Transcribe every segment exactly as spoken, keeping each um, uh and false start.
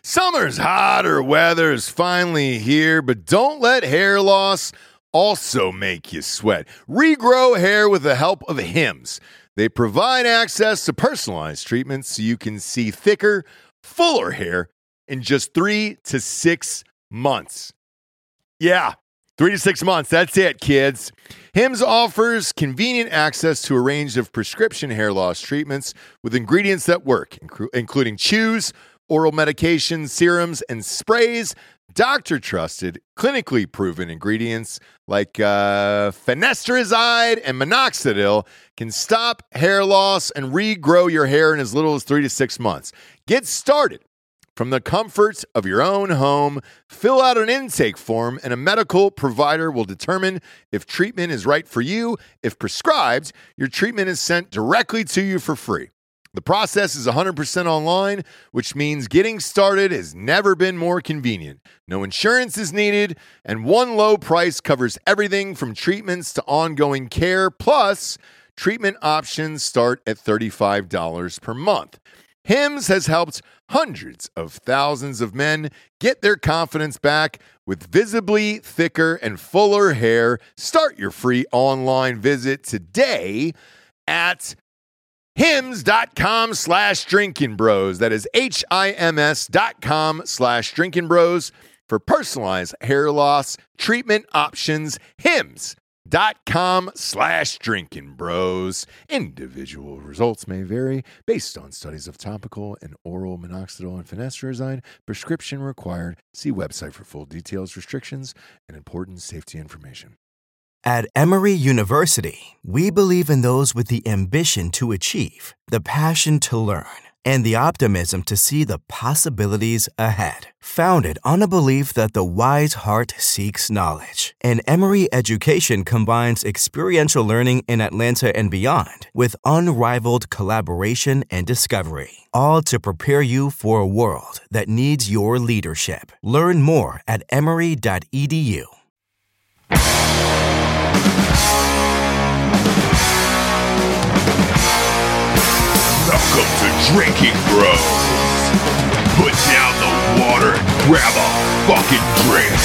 Summer's hotter weather is finally here, but don't let hair loss also make you sweat. Regrow hair with the help of Hims. They provide access to personalized treatments so you can see thicker, fuller hair in just three to six months. Yeah, three to six months. That's it, kids. Hims offers convenient access to a range of prescription hair loss treatments with ingredients that work, including chews, oral medications, serums, and sprays. Doctor-trusted, clinically proven ingredients like uh, finasteride and minoxidil can stop hair loss and regrow your hair in as little as three to six months. Get started from the comfort of your own home. Fill out an intake form, and a medical provider will determine if treatment is right for you. If prescribed, your treatment is sent directly to you for free. The process is one hundred percent online, which means getting started has never been more convenient. No insurance is needed, and one low price covers everything from treatments to ongoing care. Plus, treatment options start at thirty-five dollars per month. Hims has helped hundreds of thousands of men get their confidence back with visibly thicker and fuller hair. Start your free online visit today at Hims.com slash drinking bros. That is H I M S dot com slash drinking bros for personalized hair loss treatment options. Hims.com slash drinking bros. Individual results may vary based on studies of topical and oral minoxidil and finasteride. Prescription required. See website for full details, restrictions, and important safety information. At Emory University, we believe in those with the ambition to achieve, the passion to learn, and the optimism to see the possibilities ahead. Founded on a belief that the wise heart seeks knowledge, and Emory education combines experiential learning in Atlanta and beyond with unrivaled collaboration and discovery, all to prepare you for a world that needs your leadership. Learn more at emory dot e d u. Welcome to Drinking Bros. Put down the water and grab a fucking drink.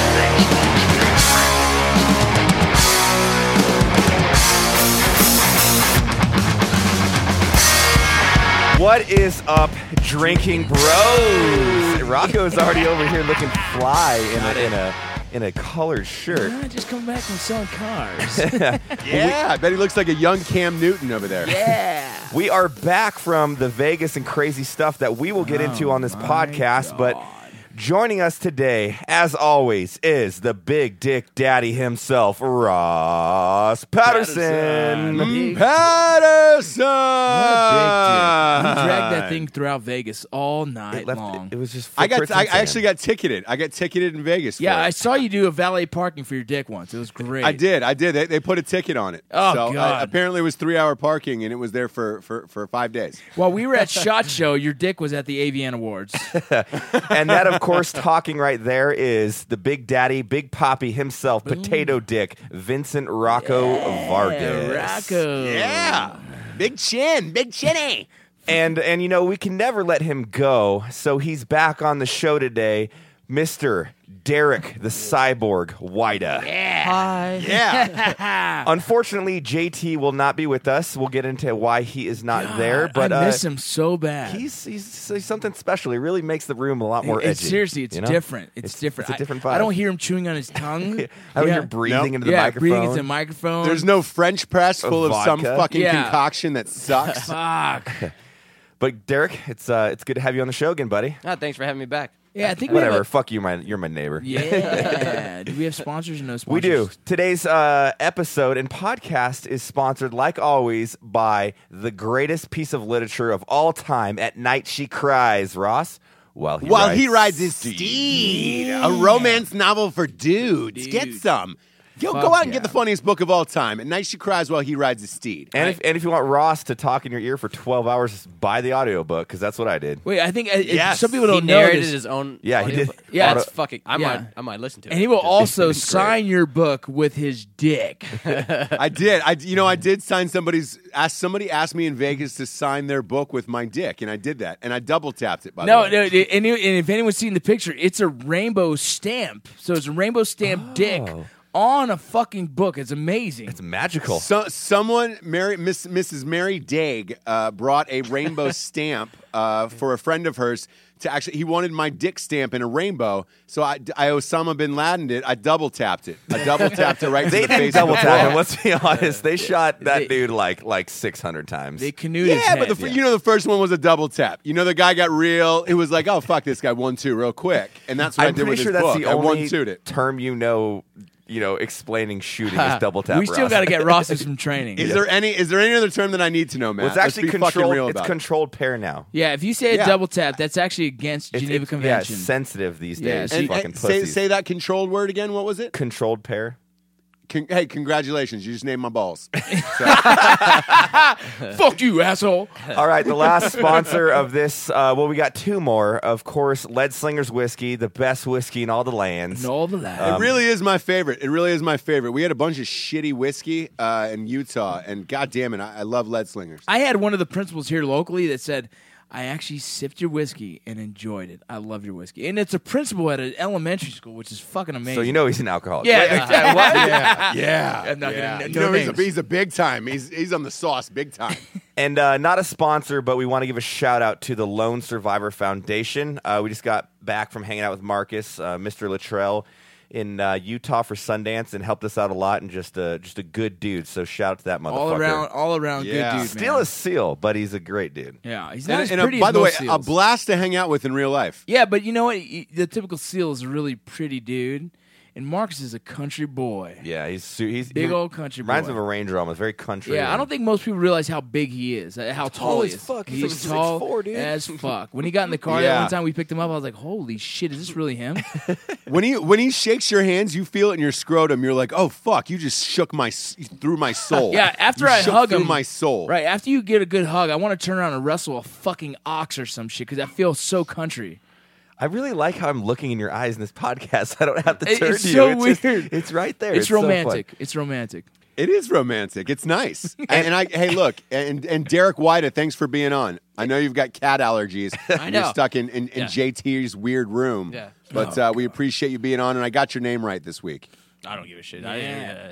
What is up, Drinking Bros? Rocco's already over here looking fly in a in a in a colored shirt. Yeah, just come back from selling cars. Yeah, I bet he looks like a young Cam Newton over there. Yeah. We are back from the Vegas and crazy stuff that we will get Oh into on this my podcast, God. but joining us today, as always, is the Big Dick Daddy himself, Ross Patterson. Patterson. Patterson! What a big dude. He dragged that thing throughout Vegas all night It, left, long. it, it was just I got. footprints I, I in actually him. got ticketed. I got ticketed in Vegas. yeah, for I it. saw you do a valet parking for your dick once. It was great. I did. I did. They, they put a ticket on it. Oh, so God. I, apparently it was three hour parking, and it was there for, for, for five days. While we were at SHOT Show, your dick was at the A V N Awards. And that, of course, talking right there is the Big Daddy, Big Poppy himself, Potato Dick, Vincent Rocco Vargas. Rocco. Yeah, big chin, big chinny. And, and, you know, we can never let him go, so he's back on the show today, Mister Derek the Cyborg Wida. Hi. Yeah. Unfortunately, J T will not be with us. We'll get into why he is not God, there, but I uh, miss him so bad. he's, he's he's something special. He really makes the room a lot more It's- edgy. seriously, it's you know? different. It's, It's- different. it's a different I, I vibe. don't hear him chewing on his tongue. I don't yeah. hear breathing Nope. into the yeah, microphone. breathing into the microphone. There's no French press full of some vodka. fucking Yeah. concoction that sucks. Fuck. But Derek, it's uh, it's good to have you on the show again, buddy. Ah, thanks for having me back. Yeah, I think we Whatever, have fuck you, my you're my neighbor. a, Yeah. Do we have sponsors or no sponsors? We do. Today's uh, episode and podcast is sponsored, like always, by the greatest piece of literature of all time. At Night She Cries, Ross. While he While rides he rides his steed, a romance novel for dudes. Get Dude. some. Yo, Fuck go out and yeah. get the funniest book of all time. At night she cries while he rides a steed. And if, and if you want Ross to talk in your ear for twelve hours, just buy the audiobook, because that's what I did. Wait, I think uh, it- Yes. some people He don't know narrated this. his own. Yeah, he audio- did. Yeah, that's Auto- fucking. I yeah. might. I might listen to it. And he will also It's great. sign your book with his dick. I did. I you know I did sign somebody's. Asked somebody asked me in Vegas to sign their book with my dick, and I did that, and I double tapped it. By No, the no, way. and, and if anyone's seen the picture, it's a rainbow stamp. So it's a rainbow stamp dick on a fucking book. It's amazing. It's magical. So, someone, Mary, Miss, Missus Mary Daig, uh, brought a rainbow stamp uh, for a friend of hers to actually. He wanted my dick stamp in a rainbow, so I, I Osama bin Laden it. I double tapped it. I double tapped it right They to the didn't face double of the tap book. him. Let's be honest. They shot that They- dude like like six hundred times. They canoed his Yeah, head. but the, fir- you know the first one was a double tap. You know the guy got real. It was like, oh fuck this guy, one two real quick, and that's what I I'm did pretty with sure his that's book. the I only one two'd it. term you know. You know, explaining shooting is double tap. we still Ross. got to get Ross in some training. Is there any? Is there any other term that I need to know, Matt? Well, it's Let's actually be fucking controlled. real It's about it. controlled pair now. Yeah, if you say a Yeah. double tap, that's actually against It's, Geneva it's, Convention. Yeah, it's sensitive these Yeah, days. so you you- fucking And say, pussies. say that controlled word again. What was it? Controlled pair. Con- hey, congratulations! You just named my balls. Fuck you, asshole. All right, the last sponsor of this. Uh, well, we got two more. Of course, Lead Slingers Whiskey, the best whiskey in all the lands. And all the lads. It really is my favorite. It really is my favorite. We had a bunch of shitty whiskey uh, in Utah, and god damn it, I, I love Lead Slingers. I had one of the principals here locally that said, I actually sipped your whiskey and enjoyed it. I love your whiskey. And it's a principal at an elementary school, which is fucking amazing. So you know he's an alcoholic. Yeah, exactly. What? yeah, yeah. I'm not yeah. gonna- You no know, he's, a, names. he's a big time. He's he's on the sauce, big time. And uh, not a sponsor, but we want to give a shout out to the Lone Survivor Foundation. Uh, we just got back from hanging out with Marcus, uh, Mister Luttrell, in uh, Utah for Sundance, and helped us out a lot. And just a just a good dude. So shout out to that motherfucker. all around, all around Yeah. good dude, Still man. a seal, but he's a great dude. Yeah, he's not And, as and a- pretty by as the way, most a seals. blast to hang out with in real life. Yeah, but you know what? Y- The typical seal is a really pretty dude, and Marcus is a country boy. Yeah, he's su- he's Big he old country reminds boy. me of a Ranger almost, very country. Yeah, I don't think most people realize how big he is, uh, how tall, tall he as is. fuck. He's He's like tall six foot four, dude. as fuck. When he got in the car that Yeah. one time we picked him up, I was like, "Holy shit, is this really him?" When he when he shakes your hands, you feel it in your scrotum. You're like, oh fuck, you just shook my s- through my soul. Yeah, after You I shook hug through him, my soul. Right after you get a good hug, I want to turn around and wrestle a fucking ox or some shit because I feel so country. I really like how I'm looking in your eyes in this podcast. I don't have to It- turn it's to you. so It's just- weird. it's right there. It's, so fun. romantic. it's romantic. It is romantic. It's nice. and, and I hey look, and and Derek White, thanks for being on. I know you've got cat allergies. I and know. You're stuck in, in, in Yeah. J T's weird room. Yeah. But uh, we appreciate you being on, and I got your name right this week. I don't give a shit. Yeah.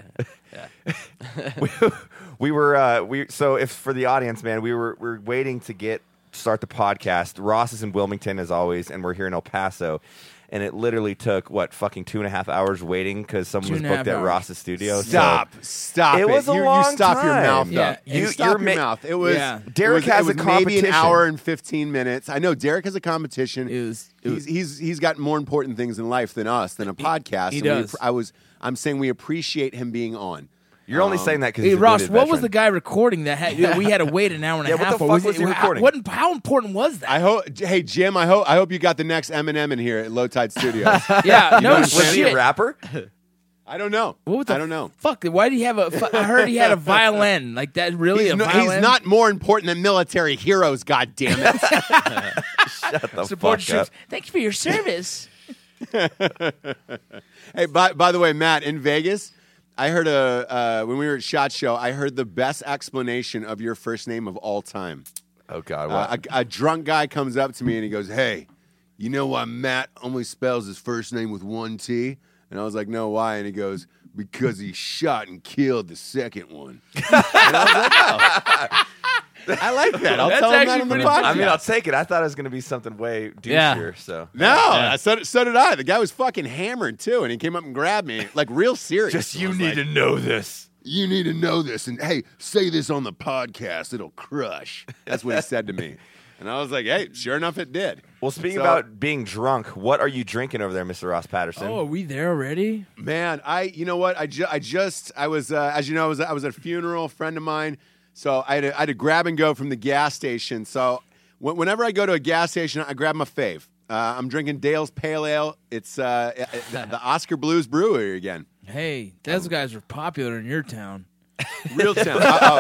I, uh, we, we were uh, we so if for the audience, man, we were we are waiting to get start the podcast. Ross is in Wilmington as always, and we're here in El Paso. And it literally took what fucking two and a half hours waiting because someone Two was and a booked half at hours. Ross's studio. So- Stop. Stop It it. was a you, long you stop your time. mouth Yeah. up. You- You stop you're your ma- mouth. It was Yeah. Derek it was, has it a was maybe an competition. hour and fifteen minutes. I know Derek has a competition. It was- it he's, was- he's he's got more important things in life than us, than a podcast. he and we does. appre- I was I'm saying we appreciate him being on. You're only saying that because Hey Ross, what was the guy recording that had, we had to wait an hour and Yeah, a what half the for? fuck it- was he how- recording? What, how important was that? I hope. Hey Jim, I hope I hope you got the next Eminem in here at Low Tide Studios. yeah, no what I'm Was saying? he a shit. rapper? I don't know. What the I don't know. Fuck, why did he have a? fu- I heard he had a violin. Like that, really? He's, a no- violin? he's not more important than military heroes. God damn it! Shut the Support fuck troops. up. Thank you for your service. Hey, by, by the way, Matt, in Vegas, I heard a uh, when we were at SHOT Show, I heard the best explanation of your first name of all time. Oh God! Uh, What? a, a drunk guy comes up to me and he goes, "Hey, you know why Matt only spells his first name with one T?" And I was like, "No, why?" And he goes, "Because he shot and killed the second one." And I was like, "Oh." I like that. I'll That's tell him that actually on the pretty podcast. funny. I mean, I'll take it. I thought it was going to be something way douchier. Yeah. So No, so, so did I. The guy was fucking hammered too, and he came up and grabbed me, like real serious. just I you was need like, to know this. You need to know this, and hey, say this on the podcast. It'll crush. That's what he said to me, and I was like, hey, sure enough, it did. Well, speaking So- about being drunk, what are you drinking over there, Mister Ross Patterson? Oh, are we there already? Man, I, you know what? I, ju- I just, I was, uh, as you know, I was, I was at a funeral, a friend of mine. So I had, to, I had to grab and go from the gas station. So wh- whenever I go to a gas station, I grab my fave. Uh, I'm drinking Dale's Pale Ale. It's uh, the, the Oscar Blues Brewery again. Hey, those guys are popular in your town. Real town.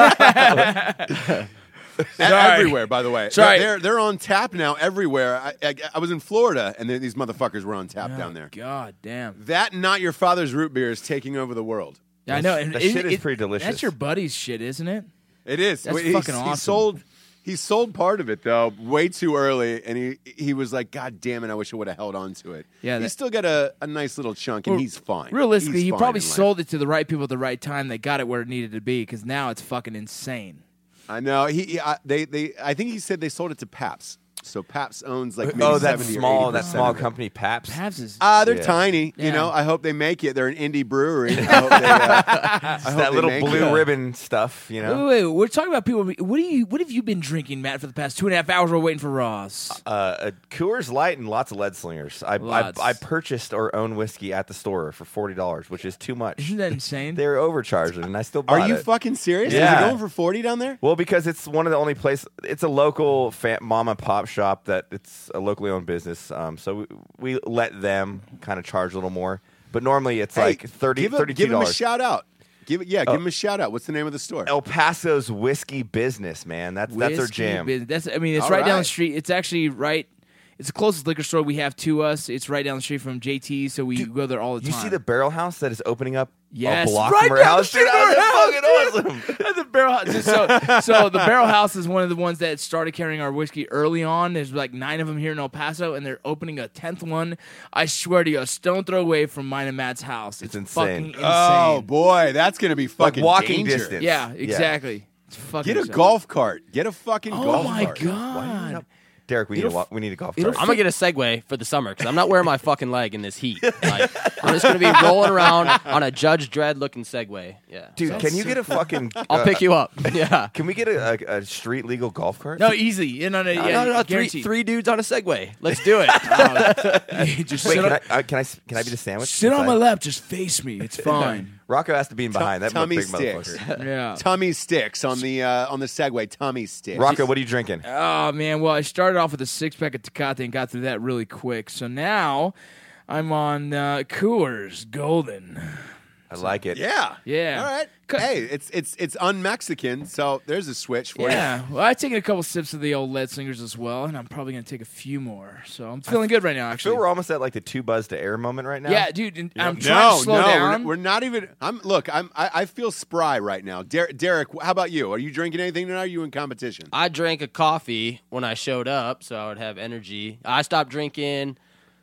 Uh-oh. Everywhere, by the way. Sorry. They're they're on tap now everywhere. I, I, I was in Florida, and these motherfuckers were on tap Oh, down there. God damn. That Not Your Father's root beer is taking over the world. Yeah, I know. And that it- shit is it- pretty delicious. That's your buddy's shit, isn't it? It is. That's He- fucking he awesome. sold, he sold part of it, though, way too early, and he he was like, God damn it, I wish I would have held on to it. Yeah, He's that- still got a, a nice little chunk, and Well, he's fine. Realistically, He's he fine probably in life. sold it to the right people at the right time. They got it where it needed to be because now it's fucking insane. I know. He, he I, they they I think he said they sold it to Pabst. So Pabst owns like maybe Oh, that seventy or small, eighty that percent small of it. company, Pabst. Pabst is Ah, they're Yeah. tiny. Yeah. You know, I hope they make it. They're an indie brewery. I hope they, uh, I hope that they little make blue it. ribbon stuff, you know. Wait, wait, wait, we're talking about people. What do you? What have you been drinking, Matt, for the past two and a half hours? We're waiting for Ross. Uh, a Coors Light and lots of lead slingers. I, I Lots. I purchased or own whiskey at the store for forty dollars, which is too much. Isn't that insane? They were overcharging, and I still bought Are you it. fucking serious? Yeah. Is it going for forty down there? Well, because it's one of the only places. It's a local fa- mom and pop shop that it's a locally owned business. Um, so we, we let them kind of charge a little more. But normally it's Hey, like thirty, give, a, thirty-two give him a dollars. shout out. Give it, yeah, give him a shout out. What's the name of the store? El Paso's Whiskey Business, man. That's that's our Whiskey jam. business. That's. I mean, it's All right, down the right. street. It's actually right. It's the closest liquor store we have to us. It's right down the street from J T, so we go there all the You time. see the barrel house that is opening up Yes, a block right from our down the house? street Dude, from our that's fucking awesome. That's the barrel house. So, so the barrel house is one of the ones that started carrying our whiskey early on. There's like nine of them here in El Paso, and they're opening a tenth one. I swear to you, a stone throw away from mine and Matt's house. It's, It's insane. fucking insane. Oh boy, that's gonna be Like fucking walking dangerous. distance. yeah, Yeah. exactly. It's fucking Get a insane. golf cart. Get a fucking Oh golf my cart. god. Derek, we need, a, It'll wa- we need a golf it'll cart. I'm gonna get a Segway for the summer because I'm not wearing my fucking leg in this heat. Like, I'm just gonna be rolling around on a Judge Dredd looking Segway. Yeah, Dude, So, can you get a fucking... I'll uh, pick you up. Yeah. Can we get a, a, a street legal golf cart? No, easy. You know, yeah, No, no, no, three, guaranteed. three dudes on a Segway. Let's do it. Just Wait, sit, can on, I, uh, can I s- can I be the sandwich? sit on inside? my lap. Just face me. It's fine. Rocco has to be in behind. That tummy big sticks. motherfucker. Yeah. Tummy sticks on the uh, on the Segway. Tummy sticks. Rocco, what are you drinking? Oh man, well I started off with a six pack of Tecate and got through that really quick. So now I'm on uh, Coors Golden. I like it. Yeah. Yeah. All right. Co- Hey, it's it's it's un-Mexican, so there's a switch for you. Yeah, well I've taken a couple sips of the old lead slingers as well, and I'm probably gonna take a few more. So I'm feeling good right now. I feel Actually, we're almost at like the two buzz to air moment right now. yeah, dude. and I'm No, trying to slow no, we're down. not, we're not even. I'm look. I'm. I, I feel spry right now. Der- Derek, how about you? Are you drinking anything tonight? Or are you in competition? I drank a coffee when I showed up, so I would have energy. I stopped drinking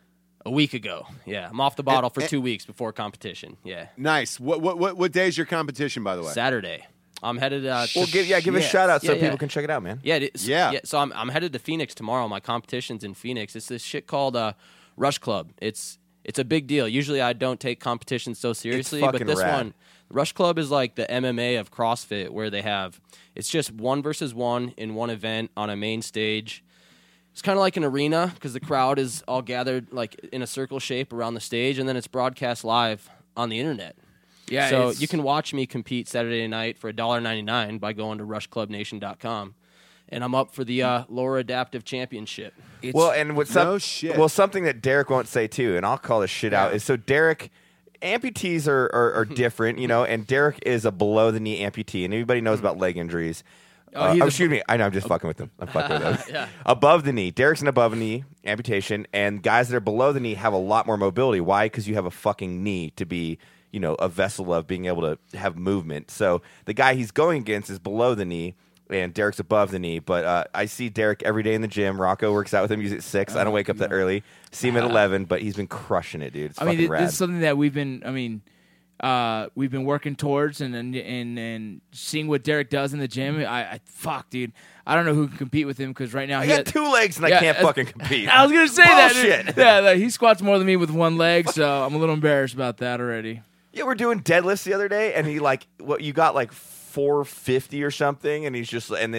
a week ago. Yeah, I'm off the bottle for eh. two weeks before competition. Yeah, Nice. What what what what day is your competition? By the way. Saturday. I'm headed. Uh, Well, to- give yeah, give a Shit. shout out so Yeah, yeah. people can check it out, man. Yeah, it is. Yeah. So I'm I'm headed to Phoenix tomorrow. My competition's in Phoenix. It's this shit called uh, Rush Club. It's it's a big deal. Usually I don't take competitions so seriously, but fucking this rad. one, Rush Club is like the M M A of CrossFit, where they have it's just one versus one in one event on a main stage. It's kind of like an arena because the crowd is all gathered like in a circle shape around the stage, and then it's broadcast live on the internet. yeah, So it's- you can watch me compete Saturday night for one dollar ninety-nine by going to rush club nation dot com. And I'm up for the uh, Lower Adaptive Championship. it's- Well, and what's No some- shit. Well, something that Derek won't say too, and I'll call this shit out is so Derek. Amputees are, are, are different, you know, and Derek is a below the knee amputee, and everybody knows about leg injuries. Oh, Uh, he's oh, a- excuse me, I know I'm just fucking with him. I'm fucking with him. Yeah. Above the knee, Derek's an above the knee amputation, and guys that are below the knee have a lot more mobility. Why? Because you have a fucking knee to be, you know, a vessel of being able to have movement. So the guy he's going against is below the knee, and Derek's above the knee. But uh, I see Derek every day in the gym. Rocco works out with him. He's at six. I don't wake up that early. See him at eleven, but he's been crushing it, dude. It's I mean, fucking it- rad. this is something that we've been. I mean, uh, we've been working towards, and and and, and seeing what Derek does in the gym. I, I fuck, dude. I don't know who can compete with him because right now I he got had- two legs and I Yeah, can't uh, fucking compete. I was gonna say that. Bullshit. Dude. Yeah, like, he squats more than me with one leg, so I'm a little embarrassed about that already. Yeah, we're doing deadlifts the other day, and he like what you got like four fifty or something, and he's just and then he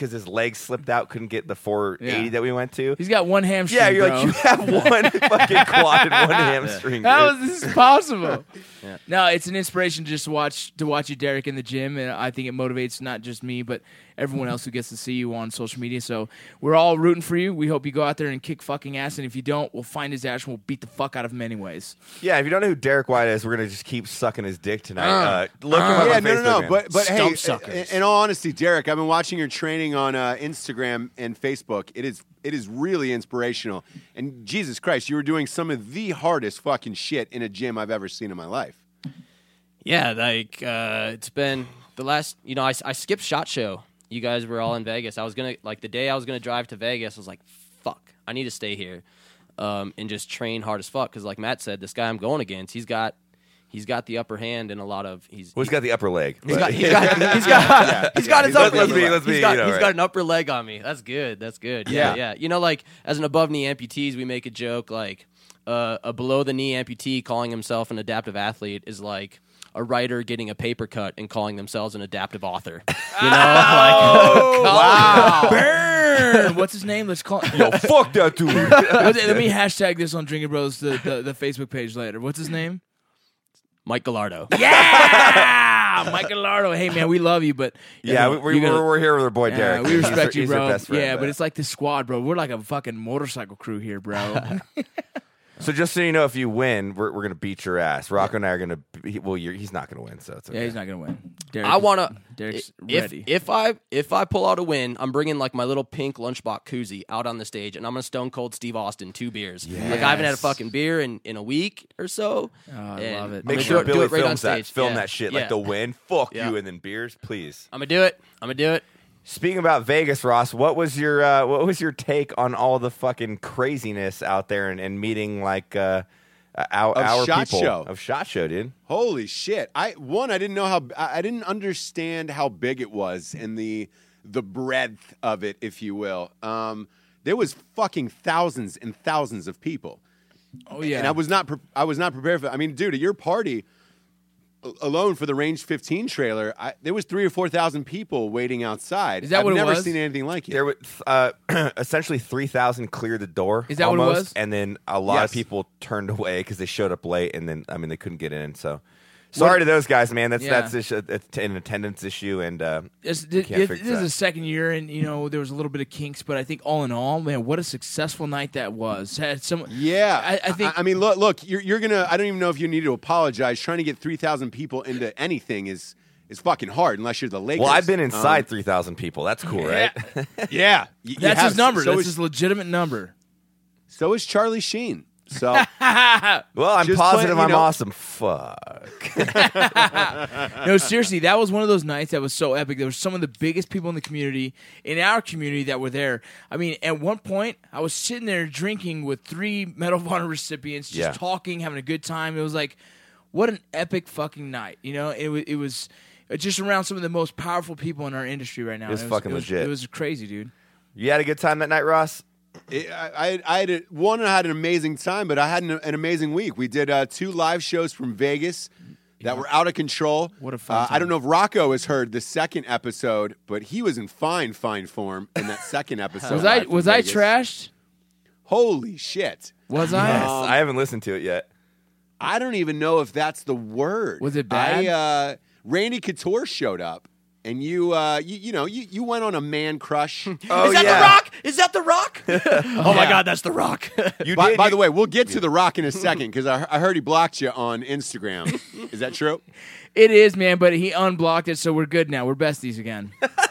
because his legs slipped out, couldn't get the four eighty Yeah. that we went to. He's got one hamstring. Yeah, you're bro. like, you have one fucking quad and one hamstring. How dude. is this possible? Yeah. No, it's an inspiration just to watch to watch you, Derek, in the gym, and I think it motivates not just me, but everyone else who gets to see you on social media. So we're all rooting for you. We hope you go out there and kick fucking ass, and if you don't, we'll find his ass and we'll beat the fuck out of him anyways. Yeah, if you don't know who Derek White is, we're gonna just keep sucking his dick tonight. Uh, Uh, look him up yeah, on no, Facebook, no, no. man. But but hey, Stump in, suckers. in all honesty, Derek, I've been watching your training on uh, Instagram and Facebook. It is it is really inspirational. And Jesus Christ, you were doing some of the hardest fucking shit in a gym I've ever seen in my life. Yeah, like uh, it's been the last. You know, I, I skipped SHOT Show. You guys were all in Vegas. I was gonna like the day I was gonna drive to Vegas. I was like, fuck, I need to stay here um, and just train hard as fuck. Because like Matt said, this guy I'm going against, he's got he's got the upper hand in a lot of. He's Well, he's got the upper leg. He's but- got, he's got, he's got, he's got his Let's- upper. let's be- let's he's be, got, you know, he's right. got an upper leg on me. That's good. That's good. Yeah, Yeah. yeah. You know, like as an above knee amputees, we make a joke like uh, a below the knee amputee calling himself an adaptive athlete is like a writer getting a paper cut and calling themselves an adaptive author. You know, Oh, like wow. Burn! What's his name? Let's call Yo, fuck that dude. What's it- Let me hashtag this on Drinking Bros, the, the, the Facebook page later. What's his name? Mike Gallardo. Yeah! Mike Gallardo. Hey, man, we love you, but... yeah, you we, know, we're, you're gonna- we're, we're here with our boy Yeah, Derek. we He's respect our- you, he's our bro. best friend, yeah, but- but it's like the squad, bro. We're like a fucking motorcycle crew here, bro. So just so you know, if you win, we're, we're gonna beat your ass. Rocco and I are gonna. Be, well, you're, he's not gonna win, so it's okay. Yeah, he's not gonna win. Derek, I want to. Derek's if, ready. If I if I pull out a win, I'm bringing like my little pink lunchbox koozie out on the stage, and I'm gonna Stone Cold Steve Austin two beers. Like I haven't had a Yes. fucking beer in, in a week or so. Oh, I and love it. I'm Make gonna sure do it, do Billy it right on films that. stage. Film Yeah. that shit Yeah. like the win. Fuck Yeah. you, and then beers, please. I'm gonna do it. I'm gonna do it. Speaking about Vegas, Ross, what was your uh, what was your take on all the fucking craziness out there and, and meeting like uh, our, Of our SHOT people Show. of SHOT Show, dude? Holy shit! I one, I didn't know how I I didn't understand how big it was and the the breadth of it, if you will. Um, there was fucking thousands and thousands of people, Oh, yeah. and I was not pre- I was not prepared for. I mean, dude, at your party a- alone for the Range fifteen trailer, I, there was three or four thousand people waiting outside. Is that I've what it never was? seen anything like it. There was uh, essentially three thousand cleared the door. Is that what it almost, was? And then a lot Yes. of people turned away because they showed up late, and then I mean they couldn't get in. So sorry to those guys, man. That's Yeah. that's issue, it's an attendance issue, and uh, This, this, can't this fix is that. the second year, and you know there was a little bit of kinks, but I think all in all, man, what a successful night that was. Had some, Yeah, I, I think. I, I mean, look, look, you're, you're gonna. I don't even know if you need to apologize. Trying to get three thousand people into anything is is fucking hard, unless you're the Lakers. well, I've been inside Um, three thousand people. That's cool, Yeah. right? yeah, y- you that's have- his number. So that's is, his legitimate number. so is Charlie Sheen. So well, I'm Just positive playing, you I'm know- awesome. Fuck. No, seriously, that was one of those nights that was so epic. There were some of the biggest people in the community, in our community, that were there. I mean, at one point, I was sitting there drinking with three Medal of Honor recipients, just Yeah. talking, having a good time. It was like, what an epic fucking night. You know, it was, it was just around some of the most powerful people in our industry right now. It was It fucking it was, legit. It was crazy, dude. You had a good time that night, Ross? it, I, I, I had a, one. I had an amazing time, but I had an, an amazing week. We did uh, two live shows from Vegas that were out of control. What a fun Uh, I time. don't know if Rocco has heard the second episode, but he was in fine, fine form in that second episode. Was I live from was I Vegas. trashed? Holy shit! Was I? Yes. Um, I haven't listened to it yet. I don't even know if that's the word. Was it bad? I, uh, Randy Couture showed up, and you, uh, you, you know, you, you went on a man crush. Oh, Is that yeah. the Rock? Is that the Rock? oh my God, that's the Rock. You by did, by you- the way, we'll get to The Rock in a second because I, I heard he blocked you on Instagram. Is that true? It is, man, but he unblocked it, so we're good now. We're besties again.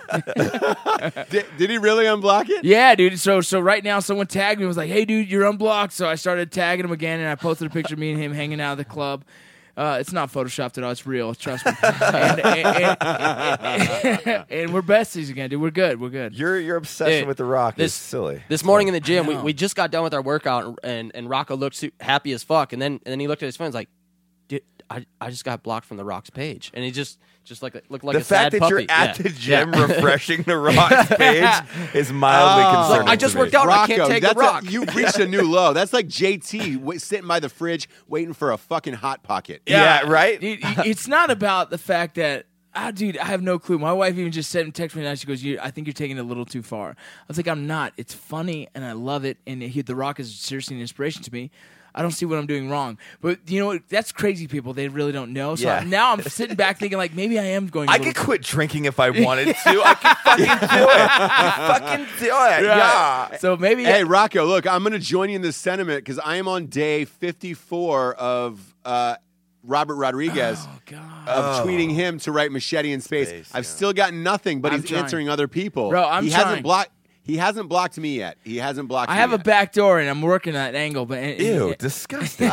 did, did he really unblock it? Yeah, dude. So so right now, someone tagged me and was like, "Hey, dude, you're unblocked." So I started tagging him again, and I posted a picture of me and him hanging out at the club. Uh, it's not photoshopped at all. It's real. Trust me. and, and, and, and we're besties again, dude. We're good. We're good. Your your obsession Dude, with the Rock this- is silly. This morning in the gym, we, know. we just got done with our workout, and and, and Rocco looked su- happy as fuck, and then and then he looked at his phone, and was like, "Dude, I, I just got blocked from the Rock's page," and he just just like looked like the a fact sad that puppy. you're at Yeah. the gym Yeah. refreshing the Rock's page is mildly Oh. concerning. Like, I just to me. worked out. I can't take the that's a- Rock. you reached a new low. That's like J T w- sitting by the fridge waiting for a fucking hot pocket. Yeah, right. It- it- it's not about the fact that Ah, dude, I have no clue. My wife even just sent and texted me now. She goes, you, I think you're taking it a little too far. I was like, I'm not. It's funny, and I love it, and he, The Rock is seriously an inspiration to me. I don't see what I'm doing wrong. But you know what? That's crazy people. They really don't know. So Yeah. now I'm sitting back thinking, like, maybe I am going a I little could quit drinking if I wanted to. I could fucking do it. fucking do it. Yeah. So maybe Hey, Rocco, look, I'm going to join you in this sentiment because I am on day fifty-four of uh, Robert Rodriguez Oh, God. of tweeting him to write Machete in Space. Space, I've yeah. still got nothing, but I'm he's trying. answering other people. Bro, I'm he trying. hasn't blocked. He hasn't blocked me yet. He hasn't blocked. I me have a yet. back door, and I'm working that angle. But and- Ew, and- disgusting.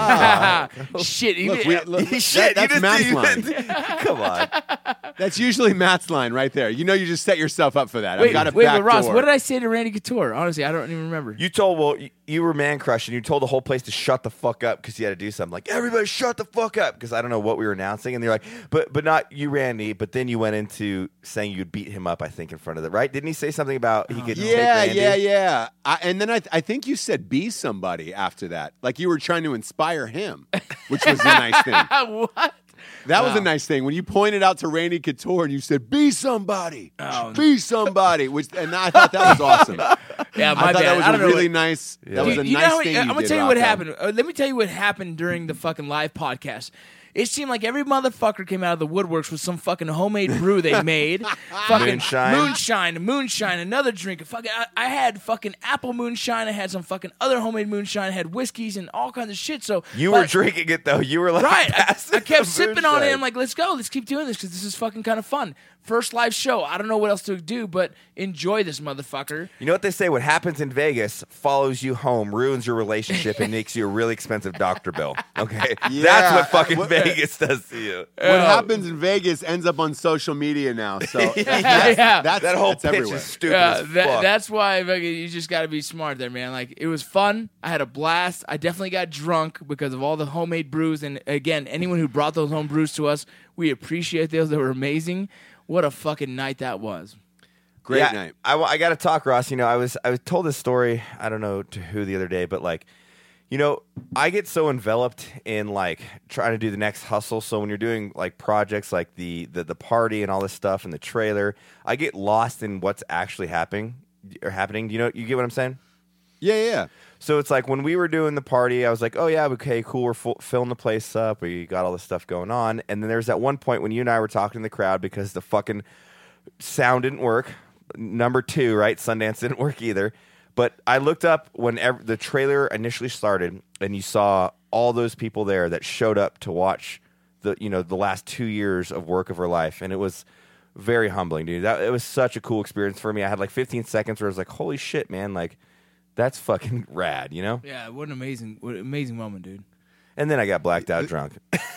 shit. Look, even- we, look, Shit, that- you that's just, Matt's you line. Come on. That's usually Matt's line right there. You know, you just set yourself up for that. wait, I've got a wait, back but Ross, door. what did I say to Randy Couture? Honestly, I don't even remember. You told well, you, you were man crushing. You told the whole place to shut the fuck up because you had to do something. Like everybody, shut the fuck up because I don't know what we were announcing, and they're like, but but not you, Randy. But then you went into saying you'd beat him up. I think in front of the right. Didn't he say something about he could? take Yeah, Randy? yeah, yeah. I, and then I, I think you said be somebody after that. Like you were trying to inspire him, which was a nice thing. What? That was Wow. a nice thing. When you pointed out to Randy Couture and you said, be somebody. Oh. Be somebody. Which, and I thought that was awesome. Yeah, my I thought bad. that was I a don't know really what- nice, that Yeah. was You- a you know nice how- thing I'm you gonna did, tell you what Rocco. happened. Uh, let me tell you what happened during the fucking live podcast. It seemed like every motherfucker came out of the woodworks with some fucking homemade brew they made. fucking Moonshine. moonshine, moonshine, another drink. Fucking, I, I had fucking apple moonshine. I had some fucking other homemade moonshine. I had whiskeys and all kinds of shit. So You but- were drinking it though. You were like, Right. I, passing I kept the sipping on it. moonshine. I'm like, let's go. Let's keep doing this because this is fucking kind of fun. First live show. I don't know what else to do, but enjoy this motherfucker. You know what they say? What happens in Vegas follows you home, ruins your relationship, and makes you a really expensive doctor bill. Okay, Yeah. that's what fucking What- Vegas does to you. What happens in Vegas ends up on social media now. So that's, Yeah. that's, That whole that's pitch everywhere. is stupid Yeah, as that, fuck. that's why fucking, you just got to be smart there, man. Like, it was fun. I had a blast. I definitely got drunk because of all the homemade brews. And again, anyone who brought those home brews to us, we appreciate those. They were amazing. What a fucking night that was. Great Yeah, night. I, I got to talk, Ross. You know, I was I was told this story. I don't know to who the other day, but like, you know, I get so enveloped in like trying to do the next hustle. So when you're doing like projects like the the, the party and all this stuff and the trailer, I get lost in what's actually happening or happening. Do you know? You get what I'm saying? Yeah, yeah. So it's like when we were doing the party, I was like, oh, yeah, okay, cool. We're full, filling the place up. We got all this stuff going on. And then there's that one point when you and I were talking to the crowd because the fucking sound didn't work. Number two, right? Sundance didn't work either. But I looked up when ev- the trailer initially started and you saw all those people there that showed up to watch the, you know, the last two years of work of her life. And it was very humbling, dude. That, it was such a cool experience for me. I had like fifteen seconds where I was like, holy shit, man. Like, that's fucking rad, you know? Yeah, what an amazing, what an amazing moment, dude. And then I got blacked out drunk.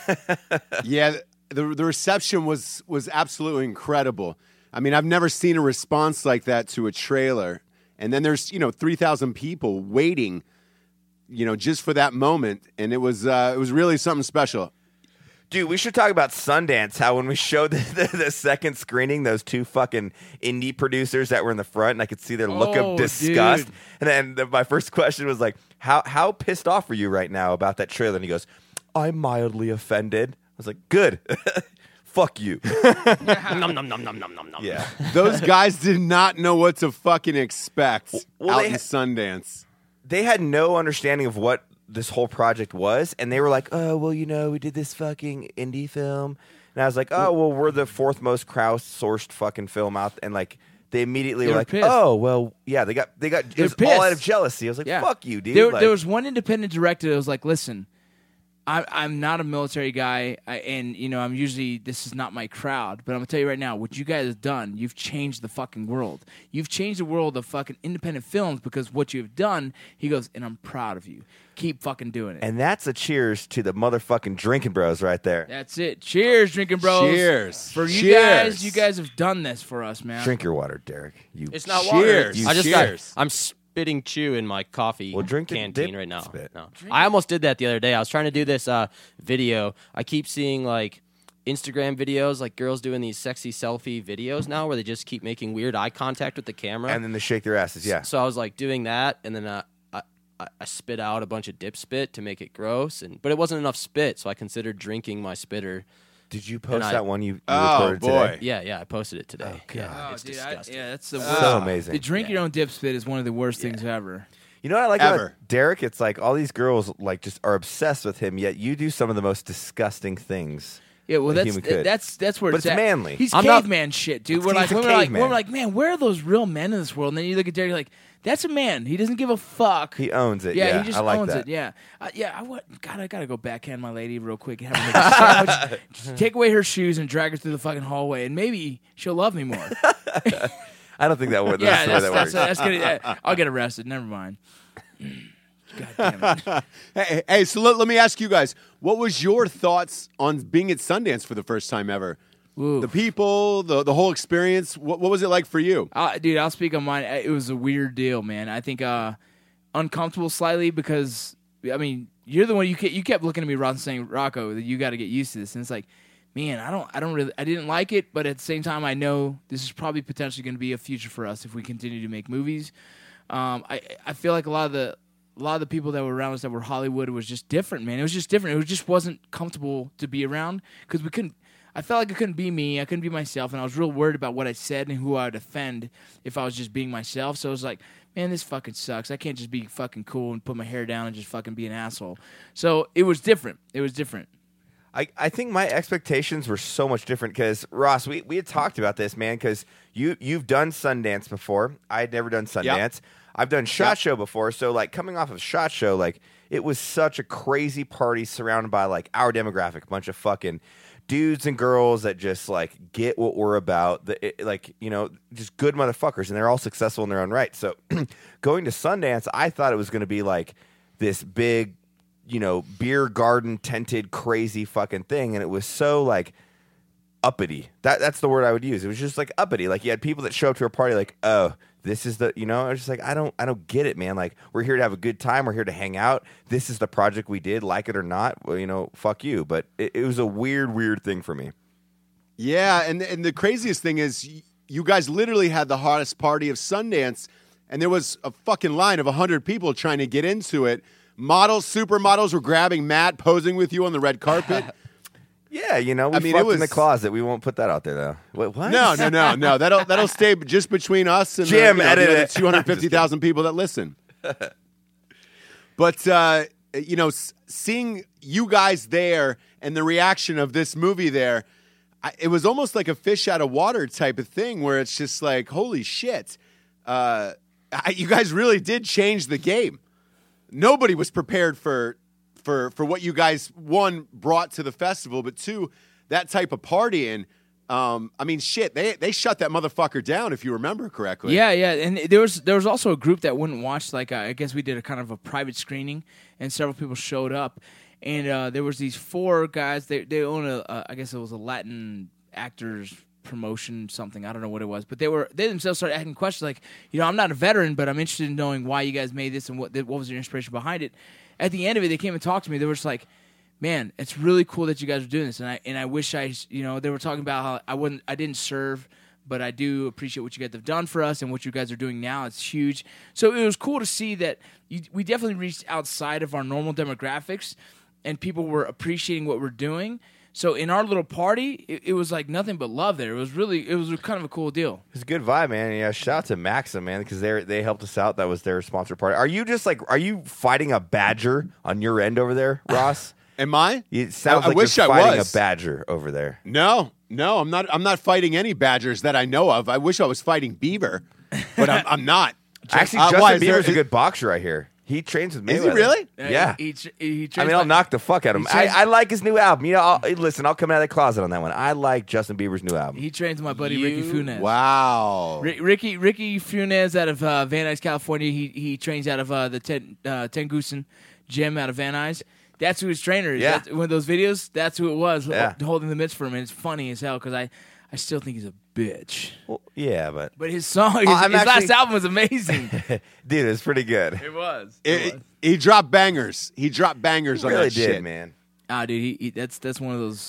Yeah, the the reception was was absolutely incredible. I mean, I've never seen a response like that to a trailer. And then there's, you know, three thousand people waiting, you know, just for that moment, and it was uh, it was really something special. Dude, we should talk about Sundance, how when we showed the, the, the second screening, those two fucking indie producers that were in the front, and I could see their look Oh, of disgust. dude. And then the, my first question was like, how how pissed off are you right now about that trailer? And he goes, I'm mildly offended. I was like, good. Fuck you. Nom, nom, nom, nom, nom, nom, nom. Yeah. Those guys did not know what to fucking expect Well, out they in ha- Sundance. They had no understanding of what this whole project was, and they were like, oh, well, you know, we did this fucking indie film. And I was like, oh, well, we're the fourth most crowd-sourced fucking film out. And, like, they immediately They were were like, pissed. oh, well, yeah, they got, they got, it They're was all out of pissed. jealousy. I was like, Yeah. fuck you, dude. There, Like, there was one independent director that was like, listen, I, I'm not a military guy, I, and you know I'm usually this is not my crowd. But I'm gonna tell you right now, what you guys have done, you've changed the fucking world. You've changed the world of fucking independent films because what you've done. He goes, and I'm proud of you. Keep fucking doing it. and that's a cheers to the motherfucking drinking bros right there. That's it. Cheers, drinking bros. Cheers. for you Cheers. guys. You guys have done this for us, man. Drink your water, Derek. You It's not Cheers. water. I just Cheers. got. I'm spitting chew in my coffee Well, drink it, canteen dip, right now. spit. No. I almost did that the other day. I was trying to do this uh, video. I keep seeing like Instagram videos, like girls doing these sexy selfie videos now, where they just keep making weird eye contact with the camera. and then they shake their asses. Yeah. So I was like doing that, and then uh, I, I I spit out a bunch of dip spit to make it gross, and but it wasn't enough spit, so I considered drinking my spitter. Did you post I- that one you, you Oh, recorded boy. today? Yeah, yeah, I posted it today. yeah, Oh, it's dude, I, disgusting. yeah, that's the So worst. amazing. The drink your own dip spit is one of the worst things ever. You know what I like Ever. about Derek? It's like all these girls like just are obsessed with him, yet you do some of the most disgusting things. Yeah, well, A that's human could. that's that's where But it's it's at. manly. He's I'm not- caveman shit, dude. It's- We're like, he's a we're like, caveman. we're like, man, where are those real men in this world? And then you look at Derek, you're like, that's a man. He doesn't give a fuck. He owns it. Yeah, Yeah, he just I like owns that. it. Yeah, uh, yeah. I would, God, I gotta go backhand my lady real quick and have her make a sandwich. Just take away her shoes and drag her through the fucking hallway, and maybe she'll love me more. I don't think that would. yeah, that's the way that's, that that's, works. that's gonna. Uh, I'll get arrested. Never mind. God damn it. Hey, hey, so let, let me ask you guys, what was your thoughts on being at Sundance for the first time ever? Ooh. The people, the the whole experience. What, what was it like for you? Uh, dude, I'll speak on mine. It was a weird deal, man. I think uh, uncomfortable slightly because I mean you're the one you kept, you kept looking at me, Ross, saying Rocco that you got to get used to this, and it's like, man, I don't, I don't really, I didn't like it, but at the same time, I know this is probably potentially going to be a future for us if we continue to make movies. Um, I I feel like a lot of the a lot of the people that were around us that were Hollywood was just different, man. It was just different. It was just wasn't comfortable to be around because we couldn't. I felt like I couldn't be me. I couldn't be myself, and I was real worried about what I said and who I would offend if I was just being myself. So I was like, man, this fucking sucks. I can't just be fucking cool and put my hair down and just fucking be an asshole. So it was different. It was different. I, I think my expectations were so much different because Ross, we, we had talked about this, man. Because you you've done Sundance before. I had never done Sundance. I've done SHOT Yep. Show before. So like coming off of SHOT Show, like it was such a crazy party surrounded by like our demographic, bunch of fucking dudes and girls that just like get what we're about. The, it, like you know, just good motherfuckers, and they're all successful in their own right. So going to Sundance, I thought it was going to be like this big, you know, beer garden tented crazy fucking thing, and it was so like uppity. That that's the word I would use. It was just like uppity. Like you had people that show up to a party like, oh, this is the, you know, I was just like, I don't I don't get it, man. Like we're here to have a good time. We're here to hang out. This is the project we did, like it or not. Well, you know, fuck you. But it, it was a weird, weird thing for me. Yeah, and and the craziest thing is y- you guys literally had the hottest party of Sundance, and there was a fucking line of one hundred people trying to get into it. Models, supermodels were grabbing Matt, posing with you on the red carpet. Yeah, you know, we I mean, fucked it was- in the closet. We won't put that out there though. Wait, what? No, no, no, no. That'll that'll stay just between us and Jim, the, you know, edit the other it. two hundred fifty thousand people that listen. But uh, you know, s- seeing you guys there and the reaction of this movie there, I, it was almost like a fish out of water type of thing, where it's just like, holy shit, uh, I, you guys really did change the game. Nobody was prepared for for for what you guys, one, brought to the festival, but two, that type of partying. Um, I mean, shit, they they shut that motherfucker down, if you remember correctly. Yeah, yeah, and there was there was also a group that wouldn't watch. Like uh, I guess we did a kind of a private screening, and several people showed up, and uh, there was these four guys. They they own a uh, I guess it was a Latin actors promotion something. I don't know what it was, but they were they themselves started asking questions like, you know, I'm not a veteran, but I'm interested in knowing why you guys made this and what what was your inspiration behind it. At the end of it, they came and talked to me. They were just like, man, it's really cool that you guys are doing this, and I and I wish I, you know, they were talking about how I wouldn't, I didn't serve, but I do appreciate what you guys have done for us and what you guys are doing now. It's huge. So it was cool to see that you, we definitely reached outside of our normal demographics, and people were appreciating what we're doing. So in our little party, it, it was like nothing but love there. It was really, it was kind of a cool deal. It's a good vibe, man. Yeah, shout out to Maxim, man, because they they helped us out. That was their sponsor party. Are you just like, are you fighting a badger on your end over there, Ross? Am I? It sounds I- I like wish you're I fighting was. a badger over there. No, no, I'm not. I'm not fighting any badgers that I know of. I wish I was fighting beaver, but I'm, I'm not. Actually, Uh, why, Justin is there- Bieber's a good boxer right here. He trains with Mayweather. Is he really? Yeah. He, he, he I trains mean, I'll like- knock the fuck out of him. he I, trains- I like his new album. You know, I'll, hey, listen, I'll come out of the closet on that one. I like Justin Bieber's new album. He trains with my buddy Ricky Funes. Wow. Ri- Ricky Ricky Funes out of uh, Van Nuys, California. He he trains out of uh, the Ten, uh, Tengusen gym out of Van Nuys. That's who his trainer is. Yeah. That's, one of those videos, that's who it was, Yeah. ho- holding the mitts for him. And it's funny as hell because I, I still think he's a bitch. Well, yeah, but But his song, his, I'm his actually- last album was amazing. dude, it's pretty good. it was. It- he dropped bangers. He dropped bangers He on really that did, shit. man. Ah, dude, he, he, that's that's one of those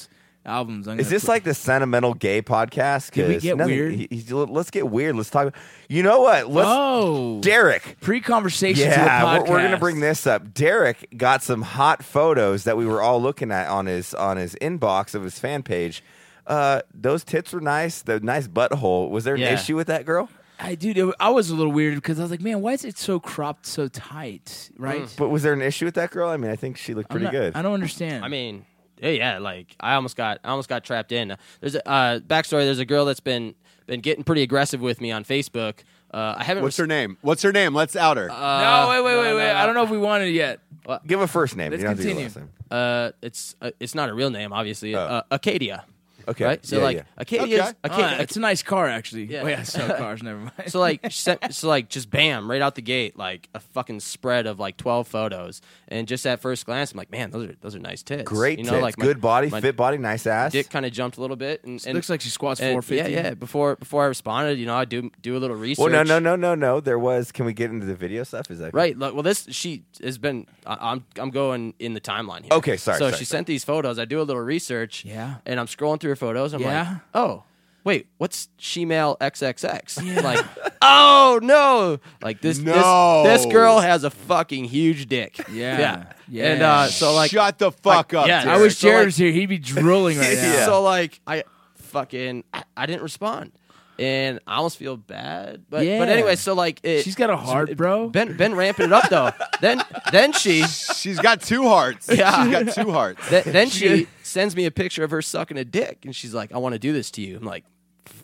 albums. I'm Is gonna this put- like the sentimental gay podcast? Did we 'Cause get nothing- weird? he- he's- let's get weird. Let's talk. You know what? Let's, Oh, Derek. pre-conversations Yeah, with we're, we're gonna podcast. bring this up. Derek got some hot photos that we were all looking at on his on his inbox of his fan page. Uh, those tits were nice. The nice butthole. Was there an Yeah. issue with that girl? I dude, it, I was a little weird because I was like, man, why is it so cropped so tight? Right? But was there an issue with that girl? I mean, I think she looked I'm pretty not- good. I don't understand. I mean, yeah, yeah, like I almost got, I almost got trapped in. There's a uh, backstory. There's a girl that's been been getting pretty aggressive with me on Facebook. Uh, I haven't. What's her name? What's her name? Let's out her. no, wait, wait, no, wait, no, wait. no. I don't know if we wanted it yet. Give a first name. Let's you don't have to give a continue. last name. Uh, it's uh, it's not a real name, obviously. Oh. Uh, Acadia. Okay. Right. So Yeah, like yeah. Acadia's Okay. Acadia. Ah, it's a nice car, actually. Yeah. Oh, yeah, so cars, never mind. So like, she sent, so like, just bam, right out the gate, like a fucking spread of like twelve photos, and just at first glance, I'm like, man, those are those are nice tits. Great you know, tits. like my- Good body, my fit body, nice ass. Dick kind of jumped a little bit, and, It and looks like she squats and- four fifty. Yeah, yeah. Before before I responded, you know, I do do a little research. Well, no, no, no, no, no. There was. Can we get into the video stuff? Is that Right. Like, well, this she has been. I, I'm I'm going in the timeline here. Okay, sorry, So sorry, she sorry. sent these photos. I do a little research. Yeah. And I'm scrolling through her photos. I'm Yeah. like, oh, wait, what's Shemale X X X? Like, oh no, like this No. this this girl has a fucking huge dick. Yeah. Yeah. Yeah. And uh, so like, Shut the fuck up. yeah, I Derek. wish So, Jared like- was here. He'd be drooling right now. Yeah. so like, I fucking I, I didn't respond. And I almost feel bad, but Yeah. but anyway, so like it, She's got a heart, bro. Ben Ben ramping it up though. then then she She's got two hearts. Yeah. She's got two hearts. Th- then she sends me a picture of her sucking a dick, and she's like, "I want to do this to you." I'm like,